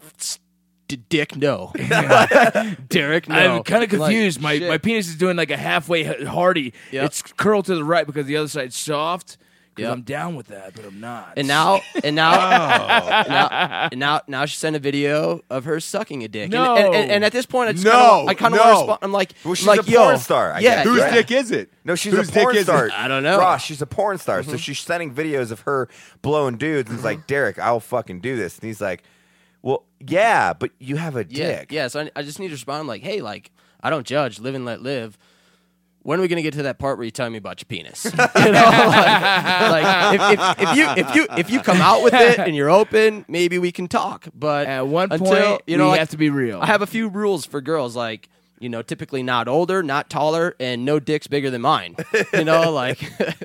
D- "Dick, no." Derek, no. I'm kind of Like, confused. my shit. my penis is doing like a halfway h- hardy. Yep. It's curled to the right because the other side's soft. Because Yep. I'm down with that, but I'm not. And now, and now, Oh. now, and now, now she sent a video of her sucking a dick. No. And, and, and, and at this point, I just No, kinda, I kind of no. want to respond. I'm like, Well, she's I'm like, a yo, porn star, I yeah, guess. Whose yeah. dick is it? No, she's Whose a dick porn is star. it? I don't know. Ross, she's a porn star. So she's sending videos of her blowing dudes, and it's like, Derek, I'll fucking do this. And he's like, well, yeah, but you have a Yeah, dick. yeah. So I, I just need to respond like, hey, like, I don't judge, live and let live. When are we gonna get to that part where you tell me about your penis? You know, like, like if, if, if you if you if you come out with it and you're open, maybe we can talk. But At one until, point, you know, we like, have to be real. I have a few rules for girls, like, you know, typically not older, not taller, and no dicks bigger than mine. You know, like,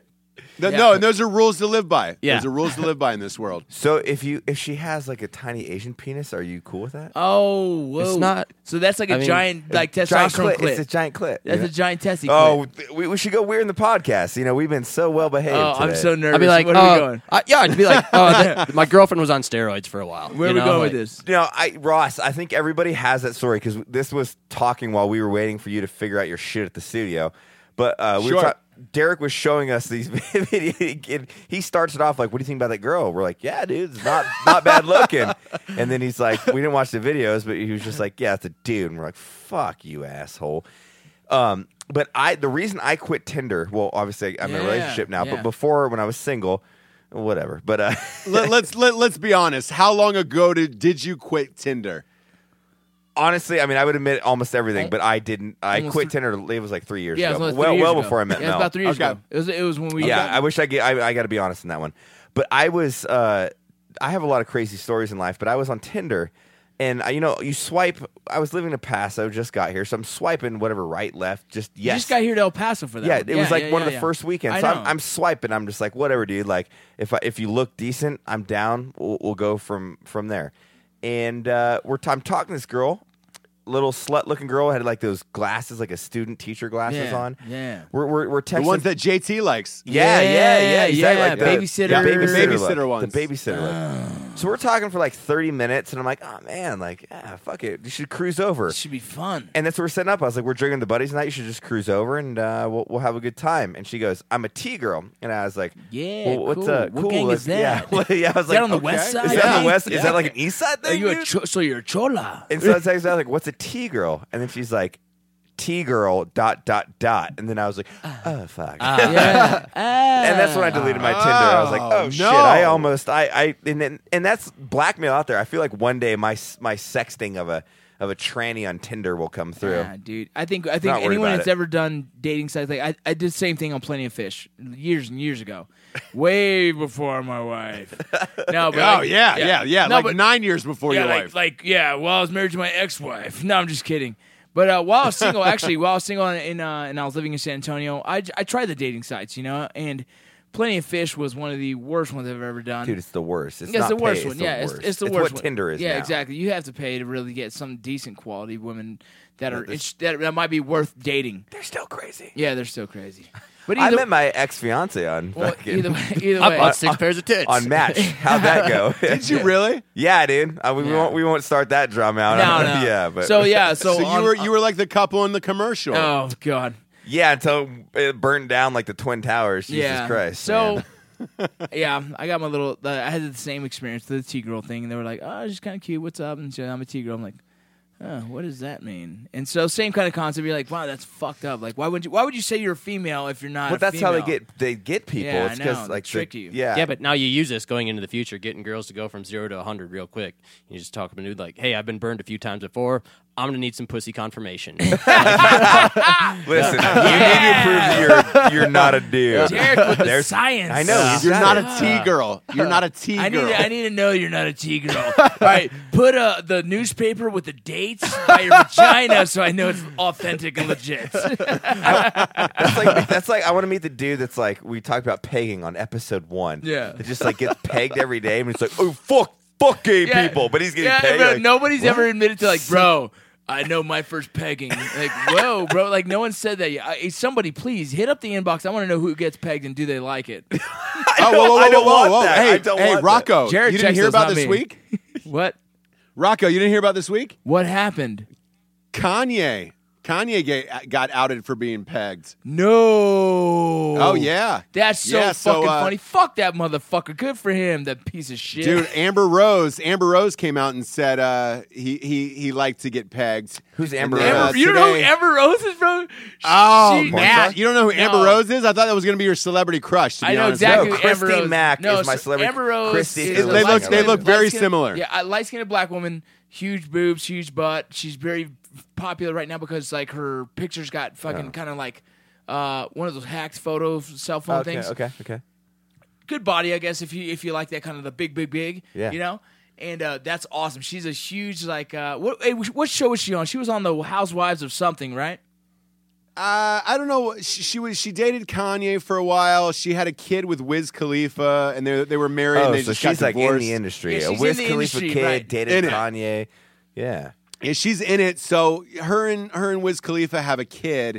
No, Yeah. no, and those are rules to live by. Yeah. Those are rules to live by in this world. So if you if she has like a tiny Asian penis, are you cool with that? oh, whoa. It's not- So that's like a I mean, giant, like Giant testosterone clit. clit. It's a giant clit. That's Yeah. a giant testy Oh, clit. th- we, we should go weird in the podcast. You know, we've been so well behaved. Oh, I'm today. so nervous. I'd be like, Where are we uh, going? I, yeah, I'd be like, oh, that, my girlfriend was on steroids for a while. Where you are we know, going like- with this? You know, I Ross, I think everybody has that story because this was talking while we were waiting for you to figure out your shit at the studio. But uh, we Sure. were ta- Derek was showing us these videos. and He starts it off like, "What do you think about that girl?" We're like, "Yeah, dude, it's not not bad looking." And then he's like, "We didn't watch the videos, but he was just like, yeah, it's a dude." And we're like, "Fuck you, asshole." Um, but I, the reason I quit Tinder, well, obviously I'm in a Yeah, relationship now, yeah. but before when I was single, whatever. But uh, Let, let's let, let's be honest. How long ago did did you quit Tinder? honestly, I mean, I would admit almost everything, but I didn't. I Almost quit three- Tinder. It was like three years Yeah, it ago. was like well, three years well ago. before I met yeah, it was Mel. about three years Okay. ago. It was, it was when we. Yeah, I wish I get. I, I got to be honest in that one. But I was. Uh, I have a lot of crazy stories in life. But I was on Tinder, and I, you know, you swipe. I was living in El Paso, just got here, so I'm swiping whatever right, left, just You yes. just got here to El Paso for that. Yeah, one. it was like yeah, one of yeah, the yeah. first weekends. I So know. I'm, I'm swiping. I'm just like, whatever, dude. Like, if I, if you look decent, I'm down. We'll, we'll go from from there. And uh, we're t- I'm talking to this girl, little slut looking girl, had like those glasses, like a student teacher glasses Yeah, on. yeah. We're we're, we're The texting. ones that J T likes. yeah, yeah, yeah, Yeah, exactly. yeah, like the, babysitter. the Yeah, babysitter, babysitter look, ones. The babysitter. look. So we're talking for like thirty minutes, and I'm like, oh man, like, ah, fuck it, you should cruise over. This should be fun. And that's what we're setting up. I was like, we're drinking the buddies tonight. You should just cruise over and uh, we'll, we'll have a good time. And she goes, I'm a T girl. And I was like, Yeah, well, what's cool. uh, What cool? gang Like, is that? Yeah, yeah. I was Is like, that on the okay. west side? Is that on Yeah. the west? Is Yeah. that like an east side Are thing? you a dude? cho- so you're a chola? And so I was like, like, what's a T girl? And then she's like, T girl dot dot dot. And then I was like, oh fuck. yeah. And that's when I deleted my Tinder. I was like, Oh, "Oh shit!" no. I almost, I, I, and then, and that's blackmail out there. I feel like one day my my sexting of a of a tranny on Tinder will come through. Yeah, dude. I think I think Not worried anyone about that's it. ever done dating sites, like I, I did the same thing on Plenty of Fish years and years ago, way before my wife. No, but Oh like- yeah, yeah, yeah. No, like but- nine years before yeah, your like, wife. like yeah. Well, I was married to my ex-wife. No, I'm just kidding. But uh, while I was single, actually, while I was single in uh, and I was living in San Antonio, I, I tried the dating sites, you know, and Plenty of Fish was one of the worst ones I've ever done. Dude, it's the worst. It's, It's not the worst pay, one. It's the Yeah, it's, worst. it's the it's worst what one. Tinder is Yeah, now. exactly. You have to pay to really get some decent quality women that are this- that, that might be worth dating. They're still crazy. Yeah, they're still crazy. But I either, met my ex fiance on well, fucking, either way, either I way, bought six pairs of tits. on Match. How'd that go? Did you really? Yeah, dude. Uh, we, Yeah. won't we won't start that drama out. no, no. yeah, but so yeah, so, So, you on- were you were like the couple in the commercial. Oh God. yeah, until it burned down like the Twin Towers. Jesus Yeah. Christ. So, man. yeah, I got my little. Uh, I had the same experience, the T girl thing, and they were like, "Oh, she's kind of cute. What's up?" And she, I'm a T girl. I'm like, "Oh, what does that mean?" And so, same kind of concept. You're like, "Wow, that's fucked up. Like, why would you? Why would you say you're a female if you're not?" but a that's how they female? get they get people. Yeah, it's I know. because They like trick the, you. Yeah, Yeah, but now you use this going into the future, getting girls to go from zero to one hundred real quick. You just talk to a dude like, hey, I've been burned a few times before. I'm going to need some pussy confirmation. listen, you need to prove that you're you're not a dude. Derek with the There's- science. I know, he's You're got not it. a T girl. You're not a T I need, girl. to, I need to know you're not a T girl. All right, put uh, the newspaper with the dates by your vagina so I know it's authentic and legit. That's like that's like I want to meet the dude that's like we talked about pegging on episode one. Yeah. that just like gets pegged every day, and it's like, oh fuck, fuck gay Yeah, people, but he's getting yeah, pegged. but like, nobody's ever admitted to like, bro. I know my first pegging. Like, whoa, bro. Like, no one said that yet. I, somebody, please hit up the inbox. I want to know who gets pegged and do they like it. oh, whoa, whoa, whoa, I don't whoa, want whoa. that. Hey, I don't hey, want that. Rocco. Jared you didn't checks hear those, about not this me. week? What? Rocco, you didn't hear about this week? What happened? Kanye. Kanye ga- got outed for being pegged. No. Oh, yeah. That's so Yeah, so, fucking uh, funny. Fuck that motherfucker. Good for him, that piece of shit. Dude, Amber Rose. Amber Rose came out and said uh, he he he liked to get pegged. Who's Amber And then, Rose? uh, you don't know who today- Amber Rose is, bro? Oh, She- Matt, you don't know who Amber No. Rose is? I thought that was going to be your celebrity crush. To be I know honest exactly with who No, Amber Christine Rose. Mack no, is my so celebrity- Amber Rose Christine is is a the They look- light-skinned- they look very light-skinned- similar. Yeah, a light-skinned black woman, huge boobs, huge butt. She's very popular right now because like her pictures got fucking kind of like uh, one of those hacked photo cell phone Okay, things. okay, okay. Good body, I guess, if you if you like that kind of the big, big, big. Yeah. You know. And uh, that's awesome. She's a huge like uh, what? Hey, what show was she on? She was on the Housewives of something, right? Uh, I don't know. She, she was she dated Kanye for a while. She had a kid with Wiz Khalifa, and they they were married. Oh, and they so just she's got like in divorced. the industry. Yeah, a she's Wiz in the Khalifa industry, kid right. dated In it. Kanye. Yeah. Yeah, she's in it. So her and her and Wiz Khalifa have a kid.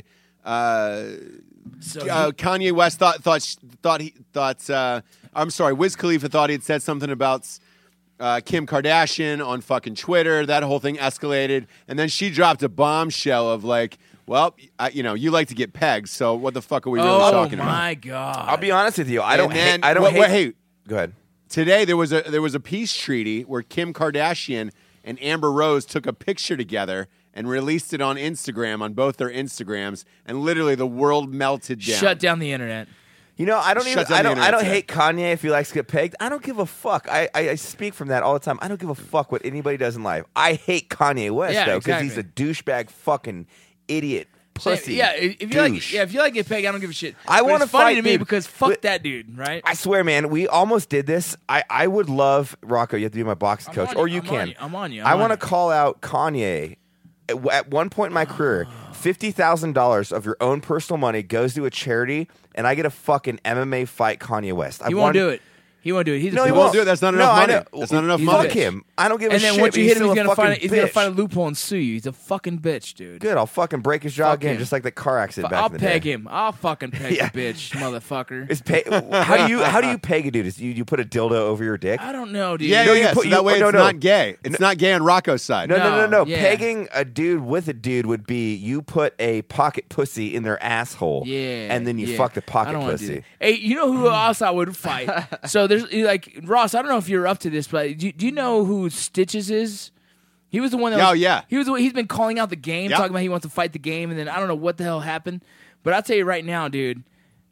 Uh, So uh, Kanye West thought thought sh- thought he thought. Uh, I'm sorry, Wiz Khalifa thought he had said something about uh, Kim Kardashian on fucking Twitter. That whole thing escalated, and then she dropped a bombshell of like, "Well, I, you know, you like to get pegged, so what the fuck are we really oh talking about?" my god! I'll be honest with you. I don't And then- hate. I don't wait, hate. wait, hey, Go ahead. today there was a there was a peace treaty where Kim Kardashian and Amber Rose took a picture together and released it on Instagram on both their Instagrams, and literally the world melted down. Shut down the internet. You know, I don't Shut even. down I the don't. I don't internet, hate Kanye if he likes to get pegged. I don't give a fuck. I, I, I speak from that all the time. I don't give a fuck what anybody does in life. I hate Kanye West Yeah, though because he's a exactly. douchebag, fucking idiot, pussy. Yeah, if you like, douche. yeah, if you like get pegged, I don't give a shit. I But wanna it's funny fight to me dude. because fuck But- that dude, right? I swear, man, we almost did this. I, I would love Rocco. You have to be my boxing I'm coach, on or you, you I'm can. on you, I'm on you, I'm I on want to you. call out Kanye. At, at one point in my career, fifty thousand dollars of your own personal money goes to a charity, and I get a fucking M M A fight. Kanye West. I He won't want- do it. He won't do it. He's No, a he bitch. won't won't do it. That's not No, enough I money. know. That's not enough He's a money. Fuck him. I don't give a And shit. then once but you he's hit him, still he's a gonna find fucking he's gonna bitch. find a loophole and sue you. He's a fucking bitch, dude. Good. I'll fucking break his jaw Fuck again, him. just like the car accident back I'll in the peg day. him. I'll fucking peg Yeah. the bitch, motherfucker. Is pay, how do you how do you peg a dude? Is you, you put a dildo over your dick? I don't know, dude. Yeah, No, yeah, you yeah. put- so you- that way no, it's no. not gay. It's not gay on Rocco's side. No, no, no, No, no. yeah. Pegging a dude with a dude would be you put a pocket pussy in their asshole, Yeah, and then you yeah. fuck the I pocket don't wanna do pussy. that. Hey, you know who else I would fight? So there's like Ross. I don't know if you're up to this, but do, do you know who Stitches is? He was the one that. Oh, was, yeah. He was. the one- He's been calling out the game, Yep. talking about he wants to fight the game, and then I don't know what the hell happened. But I'll tell you right now, dude.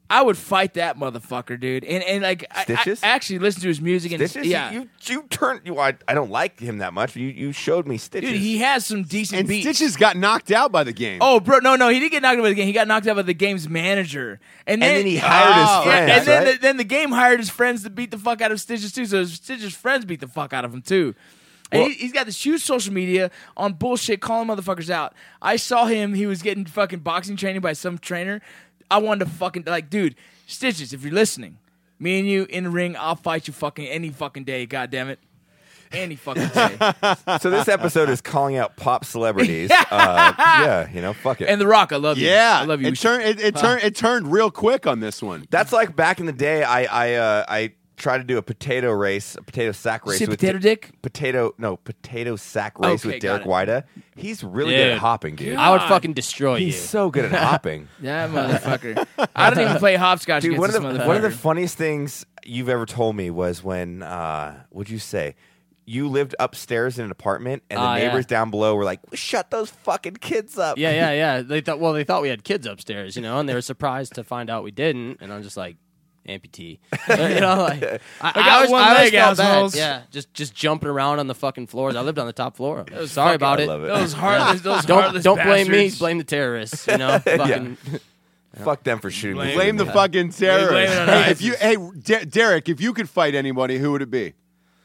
I would fight that motherfucker, dude. And and like I, Stitches? I actually listen to his music and Stitches? yeah, You, you, you turned. You, I, I don't like him that much. You, you showed me Stitches. dude, he has some decent And beats. Stitches got knocked out by the game. Oh, bro, no, no, he didn't get knocked out by the game. He got knocked out by the game's manager, and then, And then he hired his Yeah, friends, and then right? the, then the game hired his friends to beat the fuck out of Stitches too. So Stitches' friends beat the fuck out of him too. And Well- he, he's got this huge social media on bullshit, calling motherfuckers out. I saw him; he was getting fucking boxing training by some trainer. I wanted to fucking like, dude, Stitches, if you're listening, me and you in the ring, I'll fight you fucking any fucking day. God damn it, any fucking day. So this episode is calling out pop celebrities. uh, yeah, you know, fuck it. And The Rock, I love you. yeah, I love you. It turned it, it turned it turned real quick on this one. That's like back in the day. I I uh, I tried to do a potato race, a potato sack race See with potato dick? Potato no potato sack race Okay, with got Derek it. Wida. He's really good at Dude. hopping, dude. I would God. fucking destroy He's you. so good at hopping. That motherfucker. I don't even play hopscotch Dude, against one of this the motherfucker. one of the funniest things you've ever told me was when uh, what'd you say? You lived upstairs in an apartment, and the Ah, yeah. neighbors down below were like, "Shut those fucking kids up!" Yeah, yeah, yeah. They thought, well, they thought we had kids upstairs, you know, and they were surprised to find out we didn't. And I'm just like, amputee, you know, like I, I, got always, one I always leg, felt bad. assholes. Yeah, just just jumping around on the fucking floors. I lived on the top floor. Sorry about I it. love it. Those heartless, those Don't heartless don't blame me. bastards. Blame the terrorists. You know, fucking. Fuck them for shooting me. Blame the fucking terrorists. blame it on Hey, ISIS. if you, hey, De- Derek, if you could fight anybody, who would it be?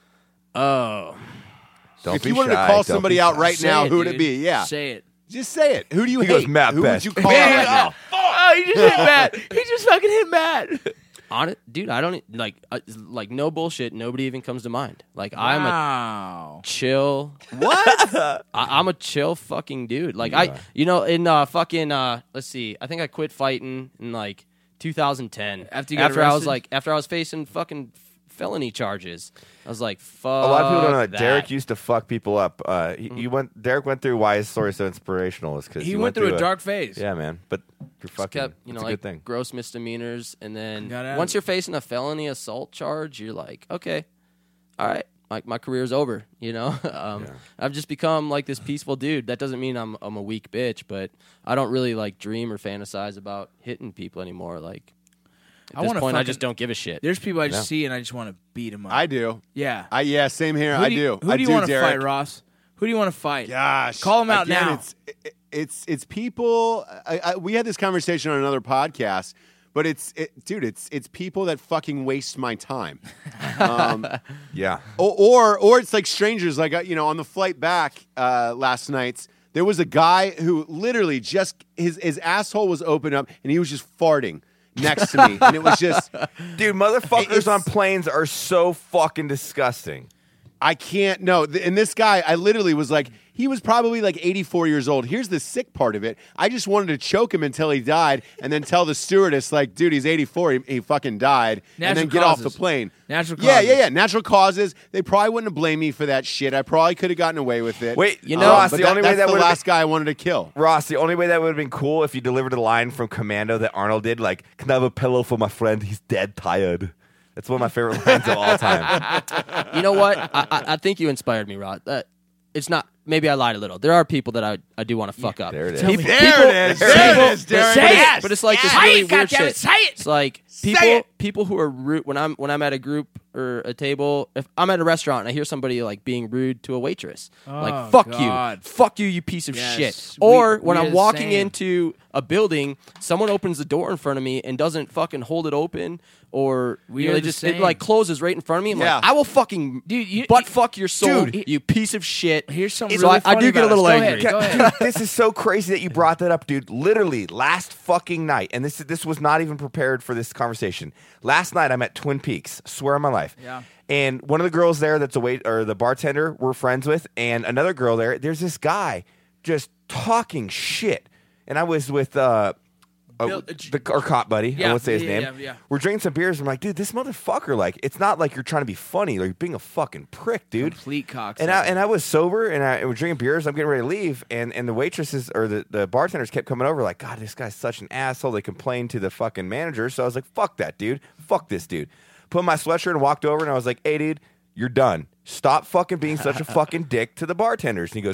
Oh, Don't if be you wanted shy, to call don't somebody be out shy. right Say now, it, who would it dude. be? Yeah, Say it. just say it. Who do you He hate? goes, Matt who Best. would you call out right now? Oh, he just hit Matt. He just fucking hit Matt. on it, dude. I don't e- like uh, like no bullshit. Nobody even comes to mind. Like I'm a wow. chill. What? I, I'm a chill fucking dude. Like I, you know, in uh, fucking uh, let's see. I think I quit fighting in like two thousand ten. After you got after I was arrested? like after I was facing fucking felony charges. I was like, fuck. A lot of people don't know that, that. Derek used to fuck people up. Uh, he, you went. Derek went through why his story is so inspirational. Is because He went through a dark phase. Yeah, man. But you're fucking. kept, you know, it's a like good thing. gross misdemeanors, and then Got out. once you're facing a felony assault charge, you're like, okay, all right, like my career's over. You know, um, I've just become like this peaceful dude. That doesn't mean I'm I'm a weak bitch, but I don't really like dream or fantasize about hitting people anymore. Like at I this wanna point, I fucking- just don't give a shit. There's people I just see and I just want to beat them up. I do. yeah. I yeah, same here. Who I do. do. You, who I do you do, want to Derek. fight, Ross? Who do you want to fight? Gosh, Call 'em out Again, now. It's it's it's people. I, I, we had this conversation on another podcast, but it's it, dude, it's it's people that fucking waste my time. Um, Yeah. or, or or it's like strangers. Like uh, you know, on the flight back uh, last night, there was a guy who literally just his his asshole was open up and he was just farting next to me, and it was just. Dude, motherfuckers It's- on planes are so fucking disgusting. I can't no. th- And this guy, I literally was like, he was probably like eighty-four years old. Here's the sick part of it. I just wanted to choke him until he died, and then tell the stewardess, like, dude, he's eighty-four. He, he fucking died, and Natural then get off the causes. plane. Natural Yeah, causes. yeah, yeah. Natural causes. They probably wouldn't have blamed me for that shit. I probably could have gotten away with it. Wait, You know- Ross, but the that- only way that's that the would last guy I wanted to kill. Ross, the only way that would have been cool if you delivered a line from Commando that Arnold did, like, "Can I have a pillow for my friend? He's dead tired." That's one of my favorite lines of all time. You know what? I, I, I think you inspired me, Rod. Uh, it's not. Maybe I lied a little. There are people that I, I do want to fuck up. There it is. People- There people- it is. people- There it is, but- Derek. but Say it's- it. But it's like this Say really it, weird goddammit, shit. say it. It's like Say people it. people who are rude when I'm when I'm at a group or a table. If I'm at a restaurant and I hear somebody like being rude to a waitress, Oh, like fuck God. you, fuck you, you piece of Yes. shit. We- Or when we are I'm the walking same. into a building, someone opens the door in front of me and doesn't fucking hold it open, or We you know, are they the just it same. like closes right in front of me. I'm Yeah. like, I will fucking Dude, you- butt you- fuck your soul, Dude, you piece of shit. Here's something So really I, I funny do get a about us. little Go angry. ahead, go ahead. Dude, this is so crazy that you brought that up, dude. Literally, last fucking night, and this this was not even prepared for this conversation. Last night, I'm at Twin Peaks. Swear on my life. Yeah. And one of the girls there, that's a wait or the bartender, we're friends with, and another girl there. There's this guy just talking shit, and I was with uh, uh, Bill- the our cop buddy. I Yeah, won't say his yeah, name. yeah, yeah. We're drinking some beers. And I'm like, dude, this motherfucker. Like, it's not like you're trying to be funny. Like, you're being a fucking prick, dude. Complete cocksucker. And I and I was sober, and I and we're drinking beers. I'm getting ready to leave, and, and the waitresses or the, the bartenders kept coming over, like, God, this guy's such an asshole. They complained to the fucking manager, so I was like, fuck that, dude. Fuck this dude. Put on my sweatshirt and walked over, and I was like, hey, dude, you're done. Stop fucking being such a fucking dick to the bartenders. And he goes,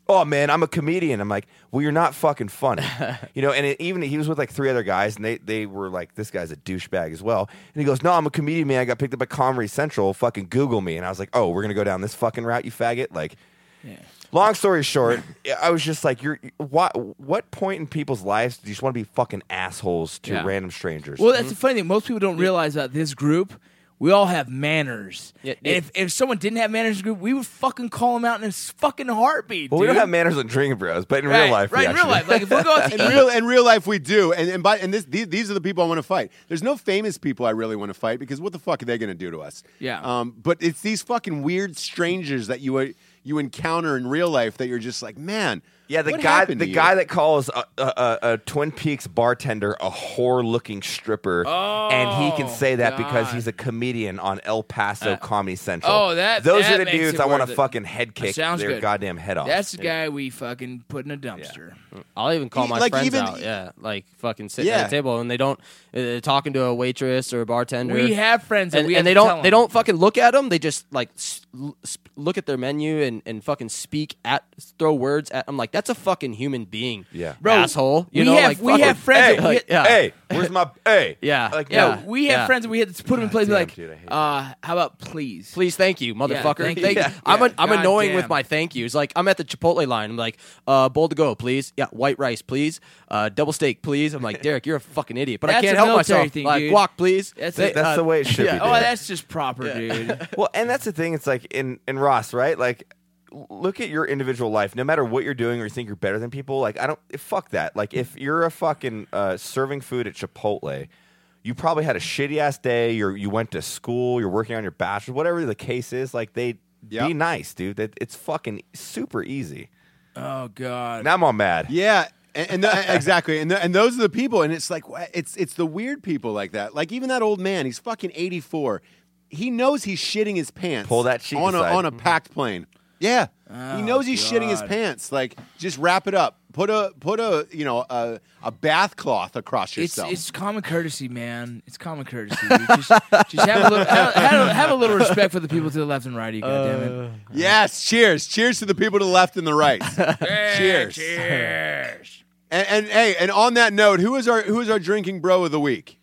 oh man, I'm a comedian. I'm like, well, you're not fucking funny, you know. And it, even he was with like three other guys, and they they were like, this guy's a douchebag as well. And he goes, no, I'm a comedian, man. I got picked up by Comedy Central. Fucking Google me. And I was like, oh, we're gonna go down this fucking route, you faggot. Like, Yeah. long story short, I was just like, you're what? What point in people's lives do you just want to be fucking assholes to Yeah. random strangers? Well, that's the funny thing. Most people don't realize about this group. We all have manners. Yeah, and it- if, if someone didn't have manners in the group, we would fucking call them out in a fucking heartbeat. well, we don't dude. have manners on Drinking Bros, but in right, real life, we right? In real actually- life, like if we go out to In eat, real, in real life, we do, and and, by, and this, these, these are the people I want to fight. There's no famous people I really want to fight because what the fuck are they going to do to us? Yeah. Um. But it's these fucking weird strangers that you uh, you encounter in real life that you're just like, man. Yeah, the what guy, happened the to you? guy that calls a, a, a, a Twin Peaks bartender a whore-looking stripper, and he can say that because God. he's a comedian on El Paso Comedy Central. oh, that- those that are the makes dudes it I want worth to it. fucking head kick Sounds their good. goddamn head off. that's the guy we fucking put in a dumpster. I'll even call E- my like friends even- out. Yeah, like fucking sitting Yeah. at a table and they don't uh, talking to a waitress or a bartender. We have friends that and, we and have they to tell don't they them. don't fucking look at them. They just like s- l- s- look at their menu and, and fucking speak at throw words at. I'm like, that's a fucking human being. Yeah. Bro, asshole. You we know, have like we fuck have it. friends Hey, that we like, yeah. hey, where's my hey? Yeah. like yeah, no. we have Yeah. friends that we had to put them in place damn, like, dude, I hate uh, how about please? Please, thank you, motherfucker. thank Thank you. you. Yeah, I'm yeah, a, I'm God annoying damn. with my thank yous. Like I'm at the Chipotle line. I'm like, uh, bowl to go, please. Yeah, white rice, please. Uh, double steak, please. I'm like, Derek, you're a fucking idiot, but I That's can't a help military myself. thing, like dude. guac, please. That's They- it. That's uh, the way it should yeah. be. Oh, dude. that's just proper, dude. Well, and that's the thing. It's like in in Ross, right? Like, l- look at your individual life. No matter what you're doing or you think you're better than people, like I don't fuck that. Like, if you're a fucking uh, serving food at Chipotle, you probably had a shitty ass day. You you went to school. You're working on your bachelor's. Whatever the case is, like they Yep. be nice, dude. That it's fucking super easy. Oh God. Now I'm all mad. Yeah, and, and the, exactly, and the, and those are the people, and it's like wha- it's it's the weird people like that. Like even that old man, he's fucking eighty-four. He knows he's shitting his pants. Pull that cheek on a, aside. on a packed plane. Yeah, he knows he's shitting his God. pants. Like just wrap it up. Put a put a you know a a bath cloth across It's yourself. it's common courtesy, man. It's common courtesy. Dude. Just, just have a little have, have, a- have a little respect for the people to the left and right of you. Goddammit. yes, cheers, cheers to the people to the left and the right. cheers. Cheers. And, and hey, and on that note, who is our who is our drinking bro of the week?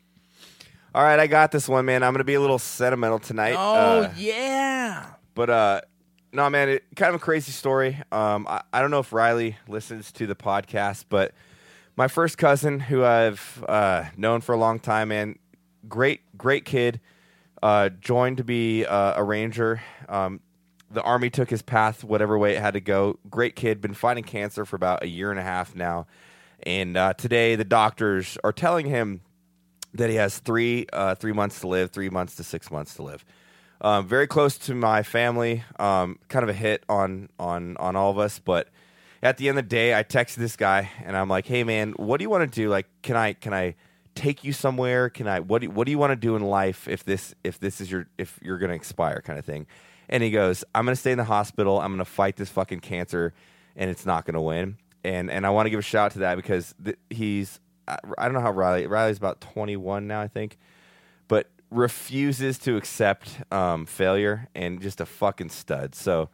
All right, I got this one, man. I'm gonna be a little sentimental tonight. Oh Uh, yeah. But uh, no, man, it, kind of a crazy story. Um, I, I don't know if Riley listens to the podcast, but my first cousin, who I've uh, known for a long time, man, great, great kid, uh, joined to be uh, a ranger. Um, the army took his path, whatever way it had to go. Great kid, been fighting cancer for about a year and a half now, and uh, today the doctors are telling him that he has three uh, three months to live, three months to six months to live. Um, very close to my family, um, kind of a hit on on on all of us. But at the end of the day, I texted this guy and I'm like, "Hey, man, what do you want to do? Like, can I can I take you somewhere? Can I what do, what do you want to do in life if this if this is your if you're gonna expire kind of thing?" And he goes, "I'm gonna stay in the hospital. I'm gonna fight this fucking cancer, and it's not gonna win." And and I want to give a shout out to that because th- he's I, I don't know how Riley Riley's about twenty-one now, I think, but refuses to accept um, failure and just a fucking stud. So,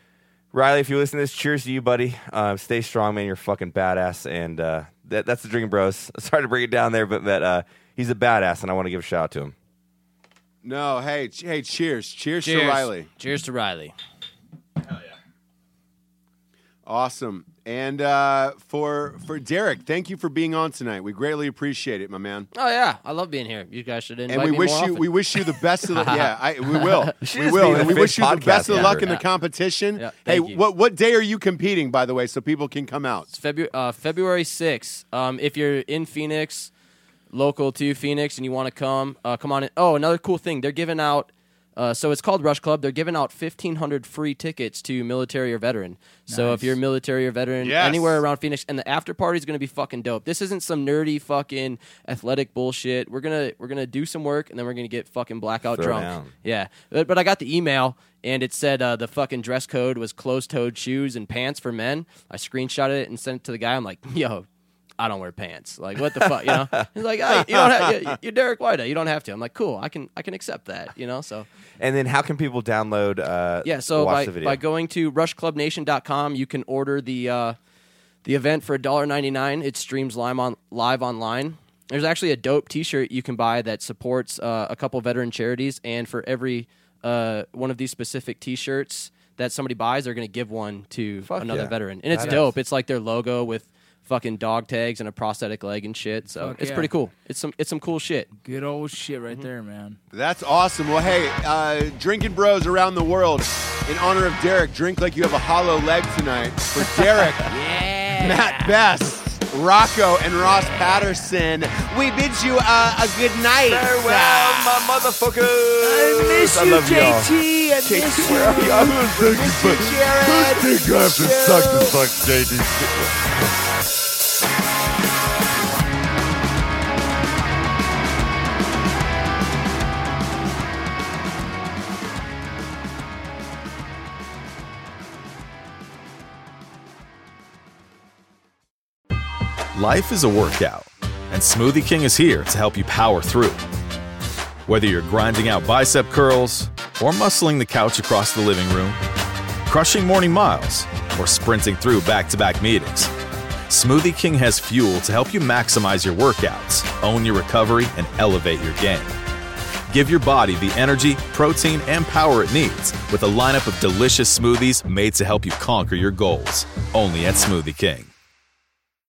Riley, if you listen to this, cheers to you, buddy. Uh, stay strong, man. You're fucking badass. And uh, that, that's the Drinking Bros. Sorry to bring it down there, but that uh, he's a badass, and I want to give a shout out to him. No, hey, ch- hey, cheers, cheers, Cheers to Riley. Cheers to Riley. Awesome. And uh, for for Derek, thank you for being on tonight. We greatly appreciate it, my man. Oh yeah, I love being here. You guys should invite And we me wish more you often. we wish you the best of the yeah, I, we will. should we just will. be the And we fifth wish you the podcast best of ever. luck in the Yeah. competition. Yeah, hey, thank you. what what day are you competing, by the way, so people can come out? It's February uh, February sixth. Um, if you're in Phoenix, local to Phoenix, and you want to come, uh, come on in. Oh, another cool thing, they're giving out. Uh, so it's called Rush Club. They're giving out fifteen hundred free tickets to military or veteran. So if you're military or veteran Yes. anywhere around Phoenix, and the after party is going to be fucking dope. This isn't some nerdy fucking athletic bullshit. We're gonna we're gonna do some work, and then we're gonna get fucking blackout Throw drunk. down. Yeah, but, but I got the email, and it said uh, the fucking dress code was closed-toed shoes and pants for men. I screenshotted it and sent it to the guy. I'm like, yo. I don't wear pants. Like, what the fuck, you know? He's like, hey, you don't have, you're Derek White. You don't have to. I'm like, cool. I can I can accept that, you know? So. And then how can people download uh, Yeah, so watch by, the video? by going to rush club nation dot com, you can order the uh, the event for one dollar ninety-nine. It streams live, on, live online. There's actually a dope T-shirt you can buy that supports uh, a couple veteran charities, and for every uh, one of these specific T-shirts that somebody buys, they're going to give one to Fuck another yeah. veteran. And it's Badass. dope. It's like their logo with fucking dog tags and a prosthetic leg and shit. So Fuck it's yeah. pretty cool. It's some it's some cool shit. Good old shit right there, man. That's awesome. Well, hey, uh, drinking bros around the world, in honor of Derek, drink like you have a hollow leg tonight. For Derek, Yeah. Matt Best, Rocco, and Ross Patterson, we bid you uh, a good night. Farewell, my motherfuckers. I miss I you, love y'all. J T. I miss you. Where are y'all? Thank you for Jared. Thank you have to suck the fuck, J D. Life is a workout, and Smoothie King is here to help you power through. Whether you're grinding out bicep curls, or muscling the couch across the living room, crushing morning miles, or sprinting through back-to-back meetings, Smoothie King has fuel to help you maximize your workouts, own your recovery, and elevate your game. Give your body the energy, protein, and power it needs with a lineup of delicious smoothies made to help you conquer your goals. Only at Smoothie King.